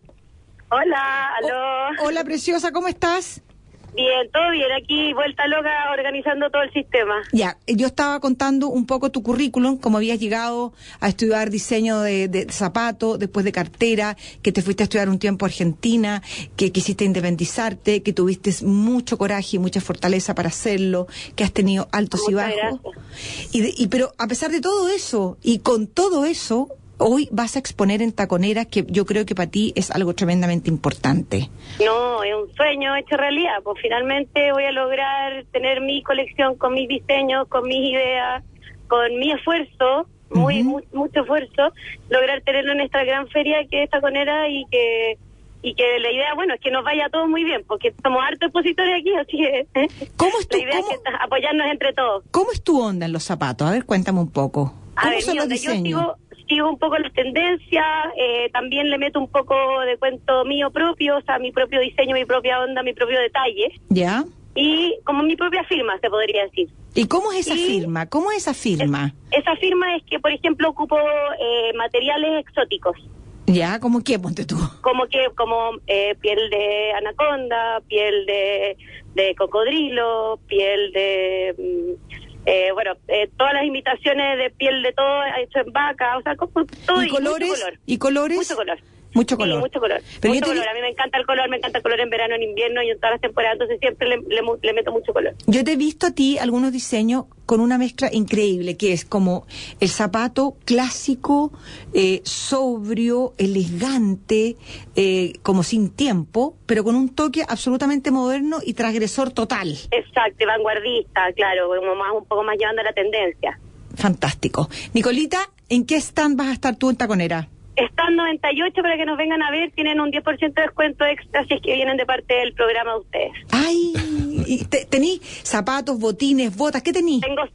Hola, aló. O, hola, preciosa, ¿cómo estás? Bien, todo bien, aquí vuelta loca organizando todo el sistema. Ya, yo estaba contando un poco tu currículum, cómo habías llegado a estudiar diseño de, de zapatos, después de cartera, que te fuiste a estudiar un tiempo a Argentina, que quisiste independizarte, que tuviste mucho coraje y mucha fortaleza para hacerlo, que has tenido altos Muchas y bajos. Gracias. Y, de, y pero a pesar de todo eso, y con todo eso, hoy vas a exponer en Taconera, que yo creo que para ti es algo tremendamente importante. No, es un sueño hecho realidad, pues finalmente voy a lograr tener mi colección con mis diseños, con mis ideas, con mi esfuerzo, muy, uh-huh. mu- mucho esfuerzo, lograr tenerlo en esta gran feria que es Taconera y que y que la idea, bueno, es que nos vaya todo muy bien, porque somos hartos expositores aquí, así que ¿Cómo es tu, la idea cómo, es que apoyarnos entre todos. ¿Cómo es tu onda en los zapatos? A ver, cuéntame un poco. ¿Cómo A ver, son los onda, diseños? Yo sigo, sigo un poco las tendencias, eh, también le meto un poco de cuento mío propio, o sea, mi propio diseño, mi propia onda, mi propio detalle. ¿Ya? Y como mi propia firma, se podría decir. ¿Y cómo es esa y firma? ¿Cómo es esa firma? Es, esa firma es que, por ejemplo, ocupo eh, materiales exóticos. ¿Ya? ¿Cómo qué, ponte tú? Como que, como eh, piel de anaconda, piel de, de cocodrilo, piel de... Mm, Eh, bueno, eh, todas las imitaciones de piel de todo hecho en vaca, o sea, como todo. ¿Y colores? Mucho color. ¿Y colores? Mucho color. Mucho Sí, color. mucho color. Pero mucho yo te color. vi- A mí me encanta el color, me encanta el color en verano, en invierno y en todas las temporadas, entonces siempre le, le, mu- le meto mucho color. Yo te he visto a ti algunos diseños con una mezcla increíble, que es como el zapato clásico, eh, sobrio, elegante, eh, como sin tiempo, pero con un toque absolutamente moderno y transgresor total. Exacto, vanguardista, claro, como más un poco más llevando la tendencia. Fantástico. Nicolita, ¿en qué stand vas a estar tú en Taconera? Están noventa y ocho para que nos vengan a ver, tienen un diez por ciento de descuento extra si es que vienen de parte del programa de ustedes. Ay, y te- tení zapatos, botines, botas, ¿qué tení? Tengo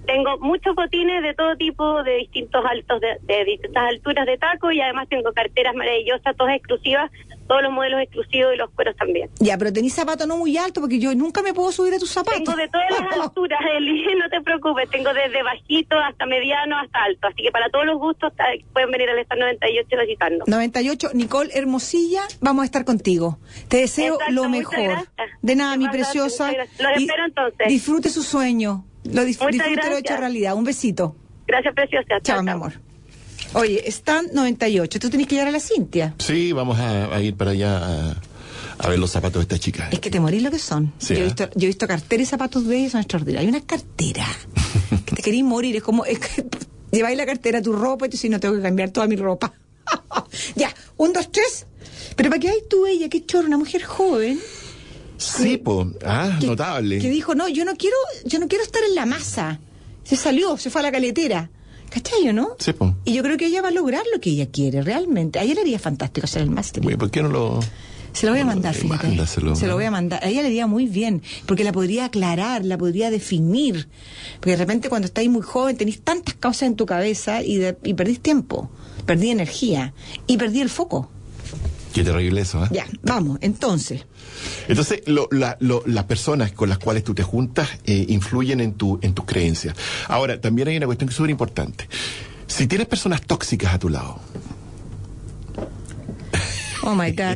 tengo muchos botines de todo tipo, de distintos altos, de, de distintas alturas de taco, y además tengo carteras maravillosas, todas exclusivas, todos los modelos exclusivos y los cueros también. Ya, pero tenés zapatos no muy altos, porque yo nunca me puedo subir a tus zapatos. Tengo de todas las alturas, Eli, no te preocupes, tengo desde bajito hasta mediano hasta alto, así que para todos los gustos pueden venir al stand noventa y ocho a visitarnos. noventa y ocho, Nicole Hermosilla, vamos a estar contigo. Te deseo Exacto, lo muchas mejor. gracias. De nada, mi Muchas preciosa. gracias, muchas gracias. Los Y espero entonces. Disfrute su sueño. Lo dif- Muchas disfrute lo gracias. hecho realidad. Un besito. Gracias, preciosa. Chao, Chao, mi chao. amor. Oye, stand noventa y ocho. Tú tenés que llevar a la Cintia. Sí, vamos a, a ir para allá a, a ver los zapatos de esta chica. Es que te morís lo que son. Sí, yo, he ¿eh? visto, yo he visto carteras y zapatos de ellos, son extraordinarios. Hay una cartera que te querís morir. Es como, es que lleváis la cartera, tu ropa, y tú si no tengo que cambiar toda mi ropa. Ya, un, dos, tres. Pero ¿para qué hay tú, ella? Qué chorro, una mujer joven. Sí, po. Ah, que, notable. Que dijo, no, yo no quiero, yo no quiero estar en la masa. Se salió, se fue a la caletera. ¿Cachai, o no? Sí, po. Y yo creo que ella va a lograr lo que ella quiere, realmente. A ella le haría fantástico hacer el máster. Oye, ¿por qué no lo...? Se lo voy a no, mandar, eh, fíjate. mándaselo, Se lo ¿no? voy a mandar. A ella le iría muy bien, porque la podría aclarar, la podría definir. Porque de repente cuando estáis muy joven tenéis tantas causas en tu cabeza y, de, y perdís tiempo, perdí energía y perdí el foco. Qué terrible eso, ¿eh? Ya, vamos, entonces. Entonces, lo, la, lo, las personas con las cuales tú te juntas eh, influyen en, tu, en tus creencias. Ahora, también hay una cuestión que es súper importante. Si tienes personas tóxicas a tu lado... Oh, my God.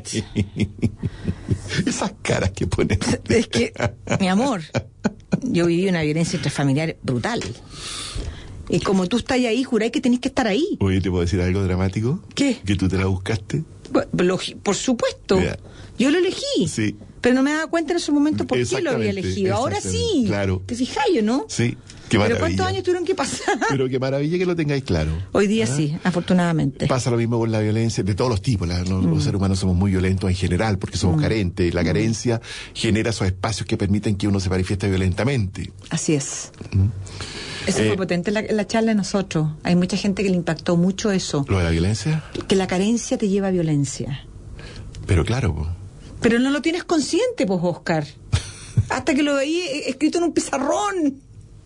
Esas caras que pones. Es que, mi amor, yo viví una violencia intrafamiliar brutal. Y como tú estás ahí, juráis que tenés que estar ahí. Oye, ¿te puedo decir algo dramático? ¿Qué? Que tú te la buscaste. Lo- Por supuesto. Mira. Yo lo elegí. Sí. Pero no me daba cuenta en ese momento por qué lo había Exactamente, elegido. Ahora sí. exactamente, claro. ¿Te fijáis o no? Sí, qué Pero maravilla. ¿cuántos años tuvieron que pasar? Pero qué maravilla que lo tengáis claro. Hoy día ¿Ah? sí, afortunadamente. Pasa lo mismo con la violencia de todos los tipos. La- los, Mm. los seres humanos somos muy violentos en general porque somos carentes. La carencia genera esos espacios que permiten que uno se manifieste violentamente. Así es. Mm. Eso Eh, fue potente la, la charla de nosotros. Hay mucha gente que le impactó mucho eso. ¿Lo de la violencia? Que la carencia te lleva a violencia. Pero claro, po. Pero no lo tienes consciente, pues, Oscar. Hasta que lo veí escrito en un pizarrón.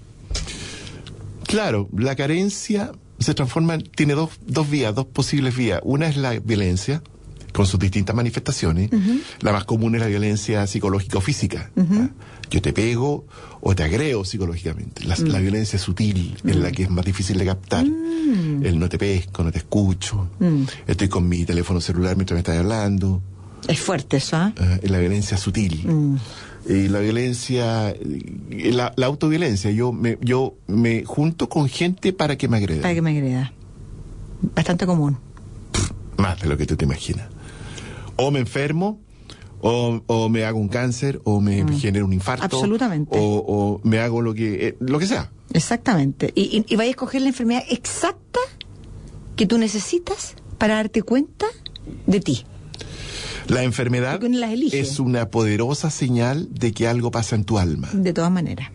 Claro, la carencia se transforma, en- tiene dos, dos vías, dos posibles vías. Una es la violencia, con sus distintas manifestaciones. La más común es la violencia psicológica o física. ¿Ah? Yo te pego o te agreo psicológicamente. La, la violencia sutil es la que es más difícil de captar. El no te pesco, no te escucho. Estoy con mi teléfono celular mientras me estás hablando. Es fuerte eso, ¿ah? Ah, es la violencia sutil. Y la violencia, eh, la, la autoviolencia. Yo me, yo me junto con gente para que me agreda. Para que me agreda. Bastante común. Más de lo que tú te imaginas. O me enfermo, o, o me hago un cáncer, o me genero un infarto. Absolutamente. O, o me hago lo que, eh, lo que sea. Exactamente. Y, y, y vais a escoger la enfermedad exacta que tú necesitas para darte cuenta de ti. La enfermedad Porque uno las elige. es una poderosa señal de que algo pasa en tu alma. De todas maneras.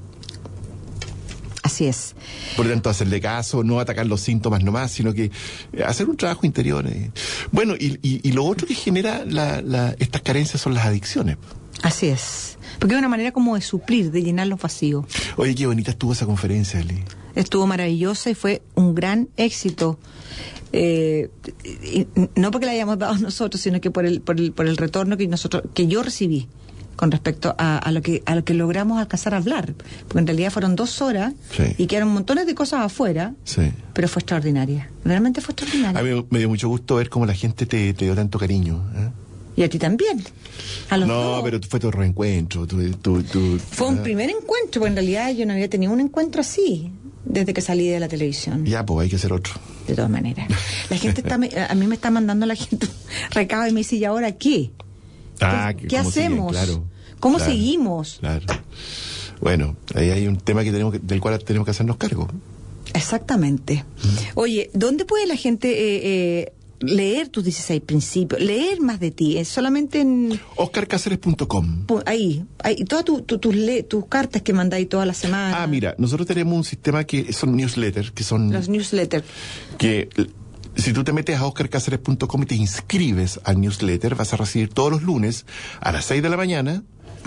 Así es. Por lo tanto, hacerle caso, no atacar los síntomas nomás, sino que eh, hacer un trabajo interior. eh. Bueno, y, y, y lo otro que genera la, la, estas carencias son las adicciones. Así es. Porque es una manera como de suplir, de llenar los vacíos. Oye, qué bonita estuvo esa conferencia, Eli. Estuvo maravillosa y fue un gran éxito. Eh, y- y no porque la hayamos dado nosotros, sino que por el, por el, por el retorno que nosotros, que yo recibí con respecto a, a lo que a lo que logramos alcanzar a hablar. Porque en realidad fueron dos horas Sí. y quedaron montones de cosas afuera, Sí. pero fue extraordinaria. Realmente fue extraordinaria. A mí me dio mucho gusto ver cómo la gente te, te dio tanto cariño. ¿eh? Y a ti también. A los No, dos. pero fue tu reencuentro. Tu, tu, tu- Fue un ah. primer encuentro, porque en realidad yo no había tenido un encuentro así desde que salí de la televisión. Ya, pues hay que hacer otro. De todas maneras. La gente está, me- a mí me está mandando la gente recado y me dice, ¿y ahora qué? Ah, ¿Qué, que qué cómo siguen, hacemos? claro, ¿Cómo claro, seguimos? Claro. Bueno, ahí hay un tema que tenemos que- del cual tenemos que hacernos cargo. Exactamente. Oye, ¿dónde puede la gente eh, eh, leer tus dieciséis principios? Leer más de ti. Es solamente en... oscar cáceres punto com. pu- Ahí, ahí, todas tu- tu- tus, le- tus cartas que mandáis toda la semana. Ah, mira, nosotros tenemos un sistema que son newsletters, que son... Los newsletters. que l- si tú te metes a oscar cáceres punto com y te inscribes al newsletter, vas a recibir todos los lunes a las seis de la mañana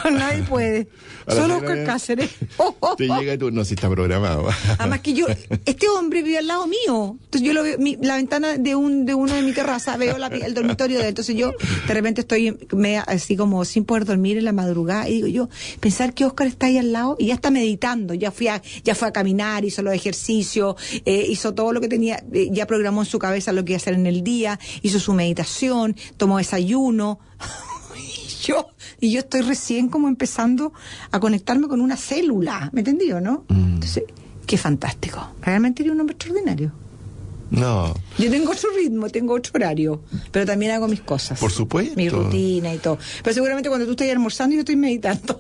Nadie puede. A las Solo nueve Oscar Cáceres. Oh, oh, Te oh. llega tu... No, si está programado. Además que yo, este hombre vive al lado mío. Entonces yo lo veo, mi, la ventana de un de uno de mi terraza, veo la, el dormitorio de él. Entonces yo de repente estoy me, así como sin poder dormir en la madrugada. Y digo yo, pensar que Oscar está ahí al lado y ya está meditando. Ya fui a, ya fue a caminar, hizo los ejercicios, eh, hizo todo lo que tenía, eh, ya programó en su cabeza lo que iba a hacer en el día, hizo su meditación, tomó desayuno. y yo, y yo estoy recién como empezando a conectarme con una célula, ¿me entendió, no? Mm. Entonces, qué fantástico. Realmente eres un hombre extraordinario. No. Yo tengo otro ritmo, tengo otro horario, pero también hago mis cosas. Por supuesto. Mi rutina y todo. Pero seguramente cuando tú estás almorzando yo estoy meditando.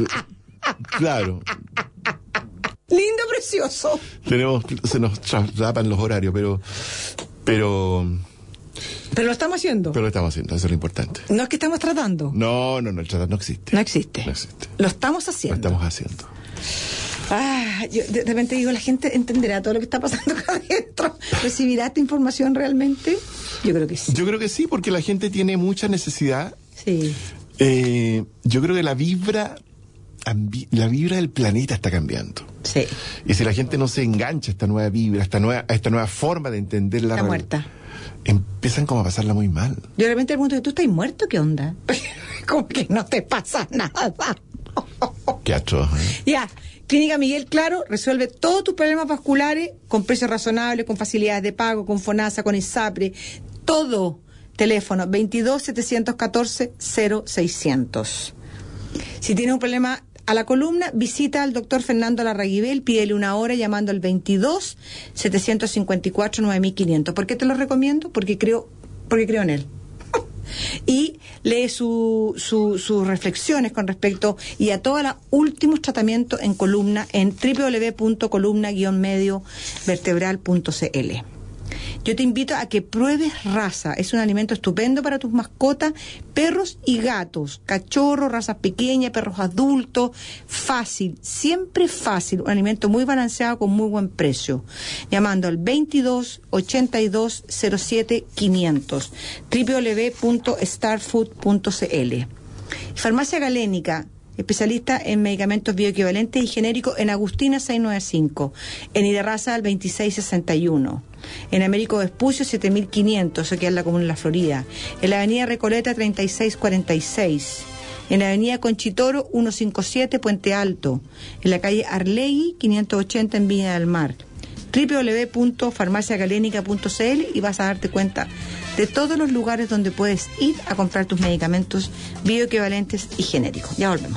Claro. Lindo, precioso. Tenemos, se nos traslapan los horarios, pero, pero, pero lo estamos haciendo. Pero lo estamos haciendo, eso es lo importante. No es que estamos tratando. No, no, no, el tratar no existe. No existe. No existe. Lo estamos haciendo. Lo estamos haciendo. Ah, yo de repente digo, la gente entenderá todo lo que está pasando acá adentro. ¿Recibirá esta información realmente? Yo creo que sí. Yo creo que sí, porque la gente tiene mucha necesidad. Sí. Eh, yo creo que la vibra, la vibra del planeta está cambiando. Sí. Y si la gente no se engancha a esta nueva vibra, a esta nueva, a esta nueva forma de entender la está realidad, muerta. Empiezan como a pasarla muy mal. Yo de repente pregunto, ¿tú estás muerto? ¿Qué onda? Como que no te pasa nada. Qué atroz, ¿eh? Ya. Clínica Miguel Claro resuelve todos tus problemas vasculares con precios razonables, con facilidades de pago, con FONASA, con ISAPRE, todo. Teléfono veintidós, setecientos catorce, cero seiscientos. Si tienes un problema a la columna, visita al doctor Fernando Larraguibel, pídele una hora llamando al veintidós, setecientos cincuenta y cuatro, nueve mil quinientos. ¿Por qué te lo recomiendo? Porque creo, porque creo en él. Y lee su, su, sus reflexiones con respecto y a todos los últimos tratamientos en columna en doble u doble u doble u punto columna guion medio vertebral punto c l. Yo te invito a que pruebes Raza. Es un alimento estupendo para tus mascotas, perros y gatos, cachorros, razas pequeñas, perros adultos. Fácil, siempre fácil. Un alimento muy balanceado con muy buen precio. Llamando al veintidós, ochenta y dos, cero siete, quinientos. doble u doble u doble u punto starfood punto c l. Farmacia Galénica, especialista en medicamentos bioequivalentes y genéricos en Agustina seiscientos noventa y cinco, en Iderraza al veintiséis sesenta y uno, en Américo Vespucio siete mil quinientos, eso queda en la comuna de La Florida, en la avenida Recoleta treinta y seis cuarenta y seis, en la avenida Conchitoro ciento cincuenta y siete Puente Alto, en la calle Arlegui quinientos ochenta en Viña del Mar. doble u doble u doble u punto farmacia galénica punto c l y vas a darte cuenta de todos los lugares donde puedes ir a comprar tus medicamentos bioequivalentes y genéricos. Ya volvemos.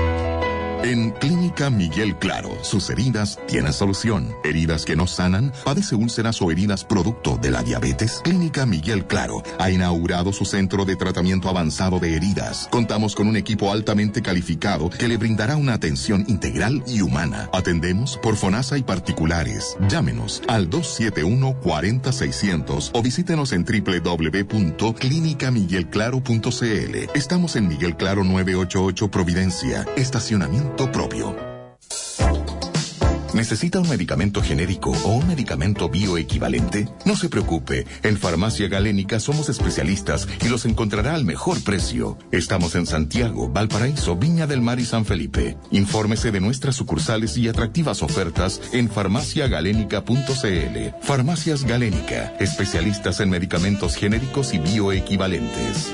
En Clínica Miguel Claro, sus heridas tienen solución. ¿Heridas que no sanan? ¿Padece úlceras o heridas producto de la diabetes? Clínica Miguel Claro ha inaugurado su centro de tratamiento avanzado de heridas. Contamos con un equipo altamente calificado que le brindará una atención integral y humana. Atendemos por FONASA y particulares. Llámenos al dos siete uno, cuatro cero, seiscientos o visítenos en doble u doble u doble u punto clínica miguel claro punto c l. Estamos en Miguel Claro novecientos ochenta y ocho Providencia, estacionamiento propio. ¿Necesita un medicamento genérico o un medicamento bioequivalente? No se preocupe, en Farmacia Galénica somos especialistas y los encontrará al mejor precio. Estamos en Santiago, Valparaíso, Viña del Mar y San Felipe. Infórmese de nuestras sucursales y atractivas ofertas en farmacia galénica punto c l. Farmacias Galénica, especialistas en medicamentos genéricos y bioequivalentes.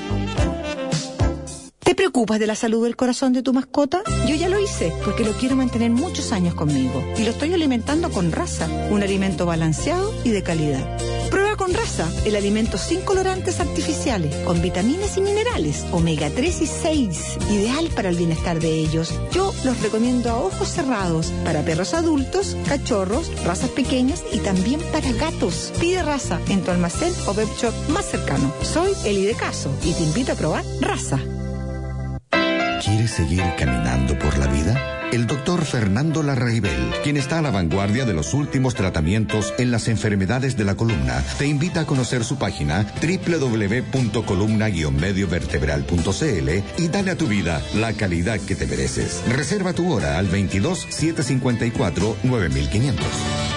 ¿Te preocupas de la salud del corazón de tu mascota? Yo ya lo hice, porque lo quiero mantener muchos años conmigo. Y lo estoy alimentando con Raza, un alimento balanceado y de calidad. Prueba con Raza, el alimento sin colorantes artificiales, con vitaminas y minerales, omega tres y seis, ideal para el bienestar de ellos. Yo los recomiendo a ojos cerrados, para perros adultos, cachorros, razas pequeñas y también para gatos. Pide Raza en tu almacén o web shop más cercano. Soy Eli de Caso y te invito a probar Raza. ¿Quieres seguir caminando por la vida? El doctor Fernando Larraguibel, quien está a la vanguardia de los últimos tratamientos en las enfermedades de la columna, te invita a conocer su página doble u doble u doble u punto columna guion medio vertebral punto c l y dale a tu vida la calidad que te mereces. Reserva tu hora al veintidós, setecientos cincuenta y cuatro, nueve mil quinientos.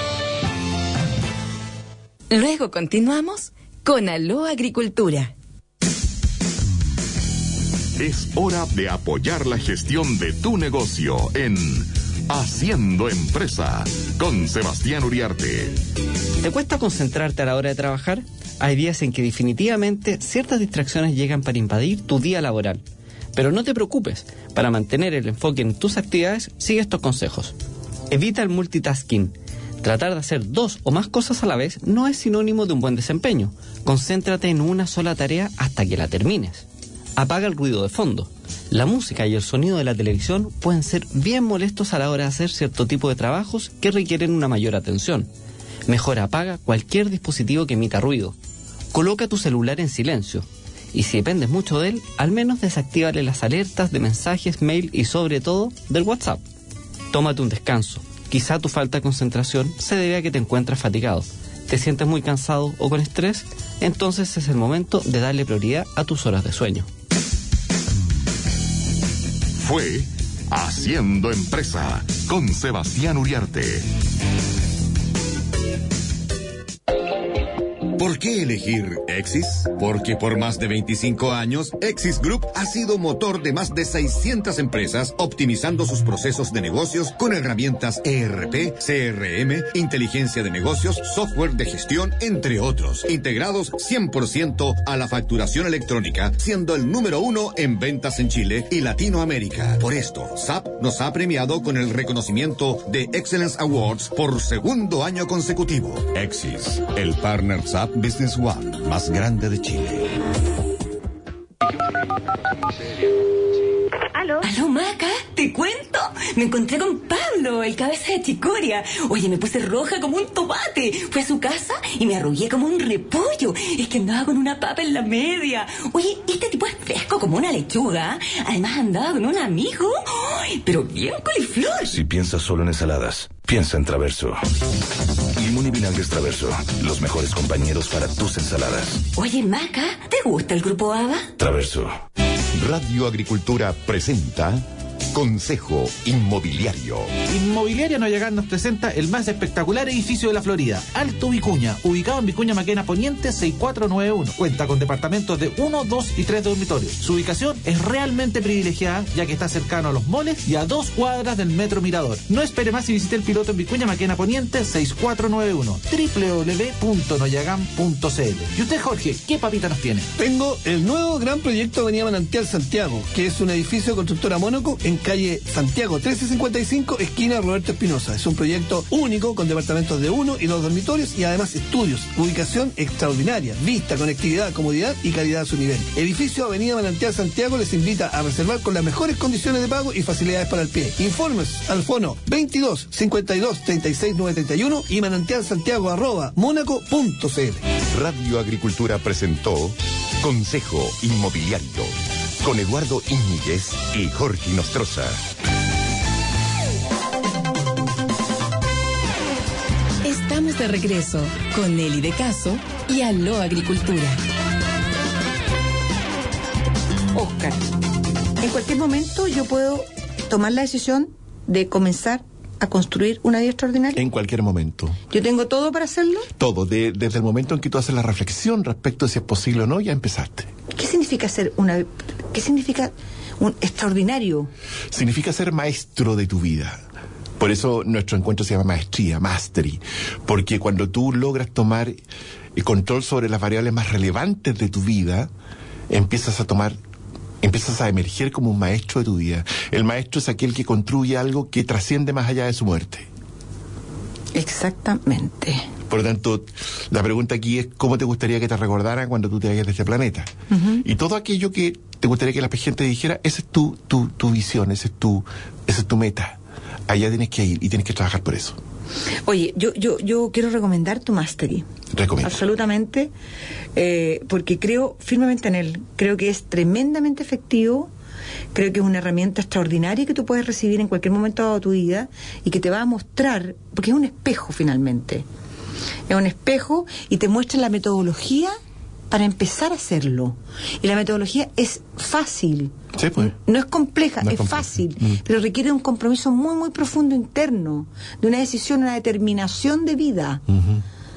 Luego continuamos con Aló Agricultura. Es hora de apoyar la gestión de tu negocio en Haciendo Empresa con Sebastián Uriarte. ¿Te cuesta concentrarte a la hora de trabajar? Hay días en que definitivamente ciertas distracciones llegan para invadir tu día laboral. Pero no te preocupes, para mantener el enfoque en tus actividades, sigue estos consejos. Evita el multitasking. Tratar de hacer dos o más cosas a la vez no es sinónimo de un buen desempeño. Concéntrate en una sola tarea hasta que la termines. Apaga el ruido de fondo. La música y el sonido de la televisión pueden ser bien molestos a la hora de hacer cierto tipo de trabajos que requieren una mayor atención. Mejor apaga cualquier dispositivo que emita ruido. Coloca tu celular en silencio. Y si dependes mucho de él, al menos desactívale las alertas de mensajes, mail y sobre todo del WhatsApp. Tómate un descanso. Quizá tu falta de concentración se debe a que te encuentras fatigado. ¿Te sientes muy cansado o con estrés? Entonces es el momento de darle prioridad a tus horas de sueño. Fue Haciendo Empresa con Sebastián Uriarte. ¿Por qué elegir Exis? Porque por más de veinticinco años, Exis Group ha sido motor de más de seiscientas empresas, optimizando sus procesos de negocios con herramientas E R P, C R M, inteligencia de negocios, software de gestión, entre otros, integrados cien por ciento a la facturación electrónica, siendo el número uno en ventas en Chile y Latinoamérica. Por esto, S A P nos ha premiado con el reconocimiento de Excellence Awards por segundo año consecutivo. Exis, el partner S A P Business One más grande de Chile. ¿Aló? ¿Aló, Maca? ¿Te cuento? Me encontré con Pablo, el cabeza de chicoria. Oye, me puse roja como un tomate. Fui a su casa y me arrugué como un repollo. Es que andaba con una papa en la media. Oye, este tipo es fresco como una lechuga. Además andaba con un amigo. ¡Ay, pero bien coliflor! Si piensas solo en ensaladas, piensa en Traverso. Limón y vinagre Traverso, los mejores compañeros para tus ensaladas. Oye, Maca, ¿te gusta el grupo ABBA? Traverso. Radio Agricultura presenta Consejo Inmobiliario. Inmobiliaria Noyagán nos presenta el más espectacular edificio de la Florida, Alto Vicuña, ubicado en Vicuña Maquena Poniente seis cuatro nueve uno. Cuenta con departamentos de uno, dos y tres dormitorios. Su ubicación es realmente privilegiada, ya que está cercano a los moles y a dos cuadras del Metro Mirador. No espere más y visite el piloto en Vicuña Maquena Poniente seis cuatro nueve uno, doble u doble u doble u punto noyagán punto c l. Y usted, Jorge, ¿qué papita nos tiene? Tengo el nuevo gran proyecto Avenida Manantial Santiago, que es un edificio de constructora Mónaco en calle Santiago trece cincuenta y cinco, esquina Roberto Espinosa. Es un proyecto único con departamentos de uno y dos dormitorios y además estudios. Ubicación extraordinaria, vista, conectividad, comodidad y calidad a su nivel. Edificio Avenida Manantial Santiago les invita a reservar con las mejores condiciones de pago y facilidades para el pie. Informes al fono veintidós cincuenta y dos treinta y seis novecientos treinta y uno y manantialsantiago arroba mónaco punto c l. Radio Agricultura presentó Consejo Inmobiliario con Eduardo Íñiguez y Jorge Nostroza. Estamos de regreso con Nelly de Caso y Aló Agricultura. Oscar, en cualquier momento yo puedo tomar la decisión de comenzar a construir una vida extraordinaria. En cualquier momento. ¿Yo tengo todo para hacerlo? Todo, de, desde el momento en que tú haces la reflexión respecto a si es posible o no, ya empezaste. ¿Qué significa ser una... ¿Qué significa un extraordinario? Significa ser maestro de tu vida. Por eso nuestro encuentro se llama maestría, mastery. Porque cuando tú logras tomar el control sobre las variables más relevantes de tu vida, empiezas a tomar... empiezas a emerger como un maestro de tu vida. El maestro es aquel que construye algo que trasciende más allá de su muerte. Exactamente. Por lo tanto, la pregunta aquí es ¿cómo te gustaría que te recordaran cuando tú te vayas de este planeta? Uh-huh. Y todo aquello que te gustaría que la gente dijera, esa es tu, tu, tu visión, esa es tu, esa es tu meta. Allá tienes que ir y tienes que trabajar por eso. Oye, yo yo yo quiero recomendar tu Mastery. Recomiendo. Absolutamente, eh, porque creo firmemente en él. Creo que es tremendamente efectivo. Creo que es una herramienta extraordinaria que tú puedes recibir en cualquier momento de tu vida y que te va a mostrar, porque es un espejo finalmente. Es un espejo y te muestra la metodología para empezar a hacerlo. Y la metodología es fácil. Sí, pues. No es compleja, no es, es compleja. fácil, mm. pero requiere un compromiso muy, muy profundo interno, de una decisión, una determinación de vida. Uh-huh.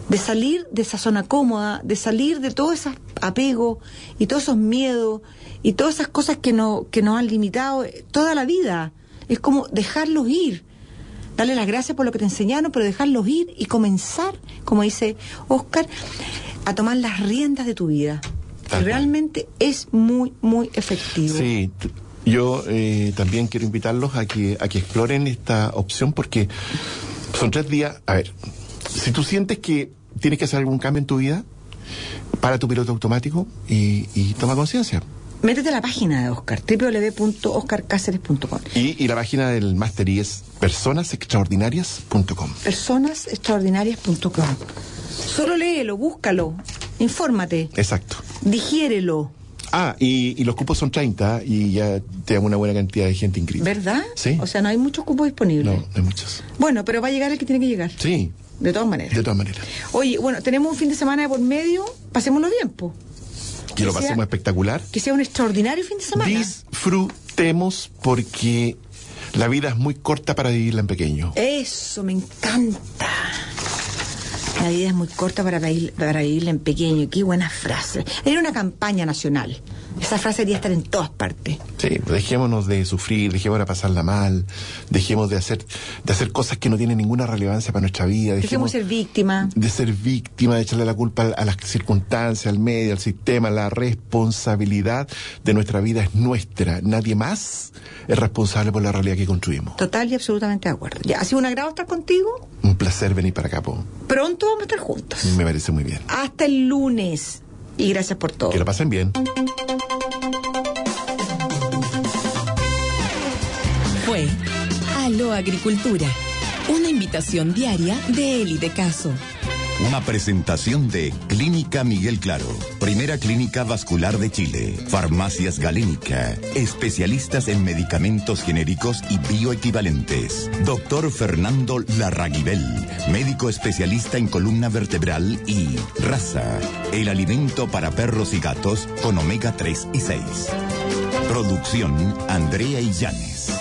de salir de esa zona cómoda, de salir de todo ese apego y todos esos miedos y todas esas cosas que, no, que nos han limitado toda la vida. Es como dejarlos ir, darle las gracias por lo que te enseñaron, pero dejarlos ir y comenzar, como dice Oscar, a tomar las riendas de tu vida. Que realmente es muy, muy efectivo. Sí, yo eh, también quiero invitarlos a que, a que exploren esta opción, porque son tres días. A ver, si tú sientes que tienes que hacer algún cambio en tu vida, para tu piloto automático y, y toma conciencia. Métete a la página de Oscar, doble u doble u doble u punto oscar cáceres punto com. Y, y la página del Máster I es personas extraordinarias punto com. personas extraordinarias punto com. Solo léelo, búscalo, infórmate. Exacto. Digiérelo. Ah, y, y los cupos son treinta y ya te dan una buena cantidad de gente inscrita. ¿Verdad? Sí. O sea, no hay muchos cupos disponibles. No, no hay muchos. Bueno, pero va a llegar el que tiene que llegar. Sí. De todas maneras. De todas maneras. Oye, bueno, tenemos un fin de semana de por medio, pasémoslo bien, po. Que, que lo pasemos sea, espectacular. Que sea un extraordinario fin de semana. Disfrutemos, porque la vida es muy corta para vivirla en pequeño. Eso, me encanta. La vida es muy corta para, vivir, para vivirla en pequeño. Qué buena frase. Era una campaña nacional. Esa frase debería estar en todas partes. Sí, dejémonos de sufrir, dejémonos de pasarla mal, dejemos de hacer de hacer cosas que no tienen ninguna relevancia para nuestra vida. Dejemos de ser víctima. De ser víctima, de echarle la culpa a las circunstancias, al medio, al sistema. La responsabilidad de nuestra vida es nuestra. Nadie más es responsable por la realidad que construimos. Total y absolutamente de acuerdo. Ya, ha sido un agrado estar contigo. Un placer venir para acá, po. Pronto vamos a estar juntos. Me parece muy bien. Hasta el lunes. Y gracias por todo. Que lo pasen bien. Fue Aló Agricultura, una invitación diaria de Eli de Caso. Una presentación de Clínica Miguel Claro, primera clínica vascular de Chile. Farmacias Galénica, especialistas en medicamentos genéricos y bioequivalentes. Doctor Fernando Larraguibel, médico especialista en columna vertebral y Raza, el alimento para perros y gatos con omega tres y seis. Producción Andrea Illanes.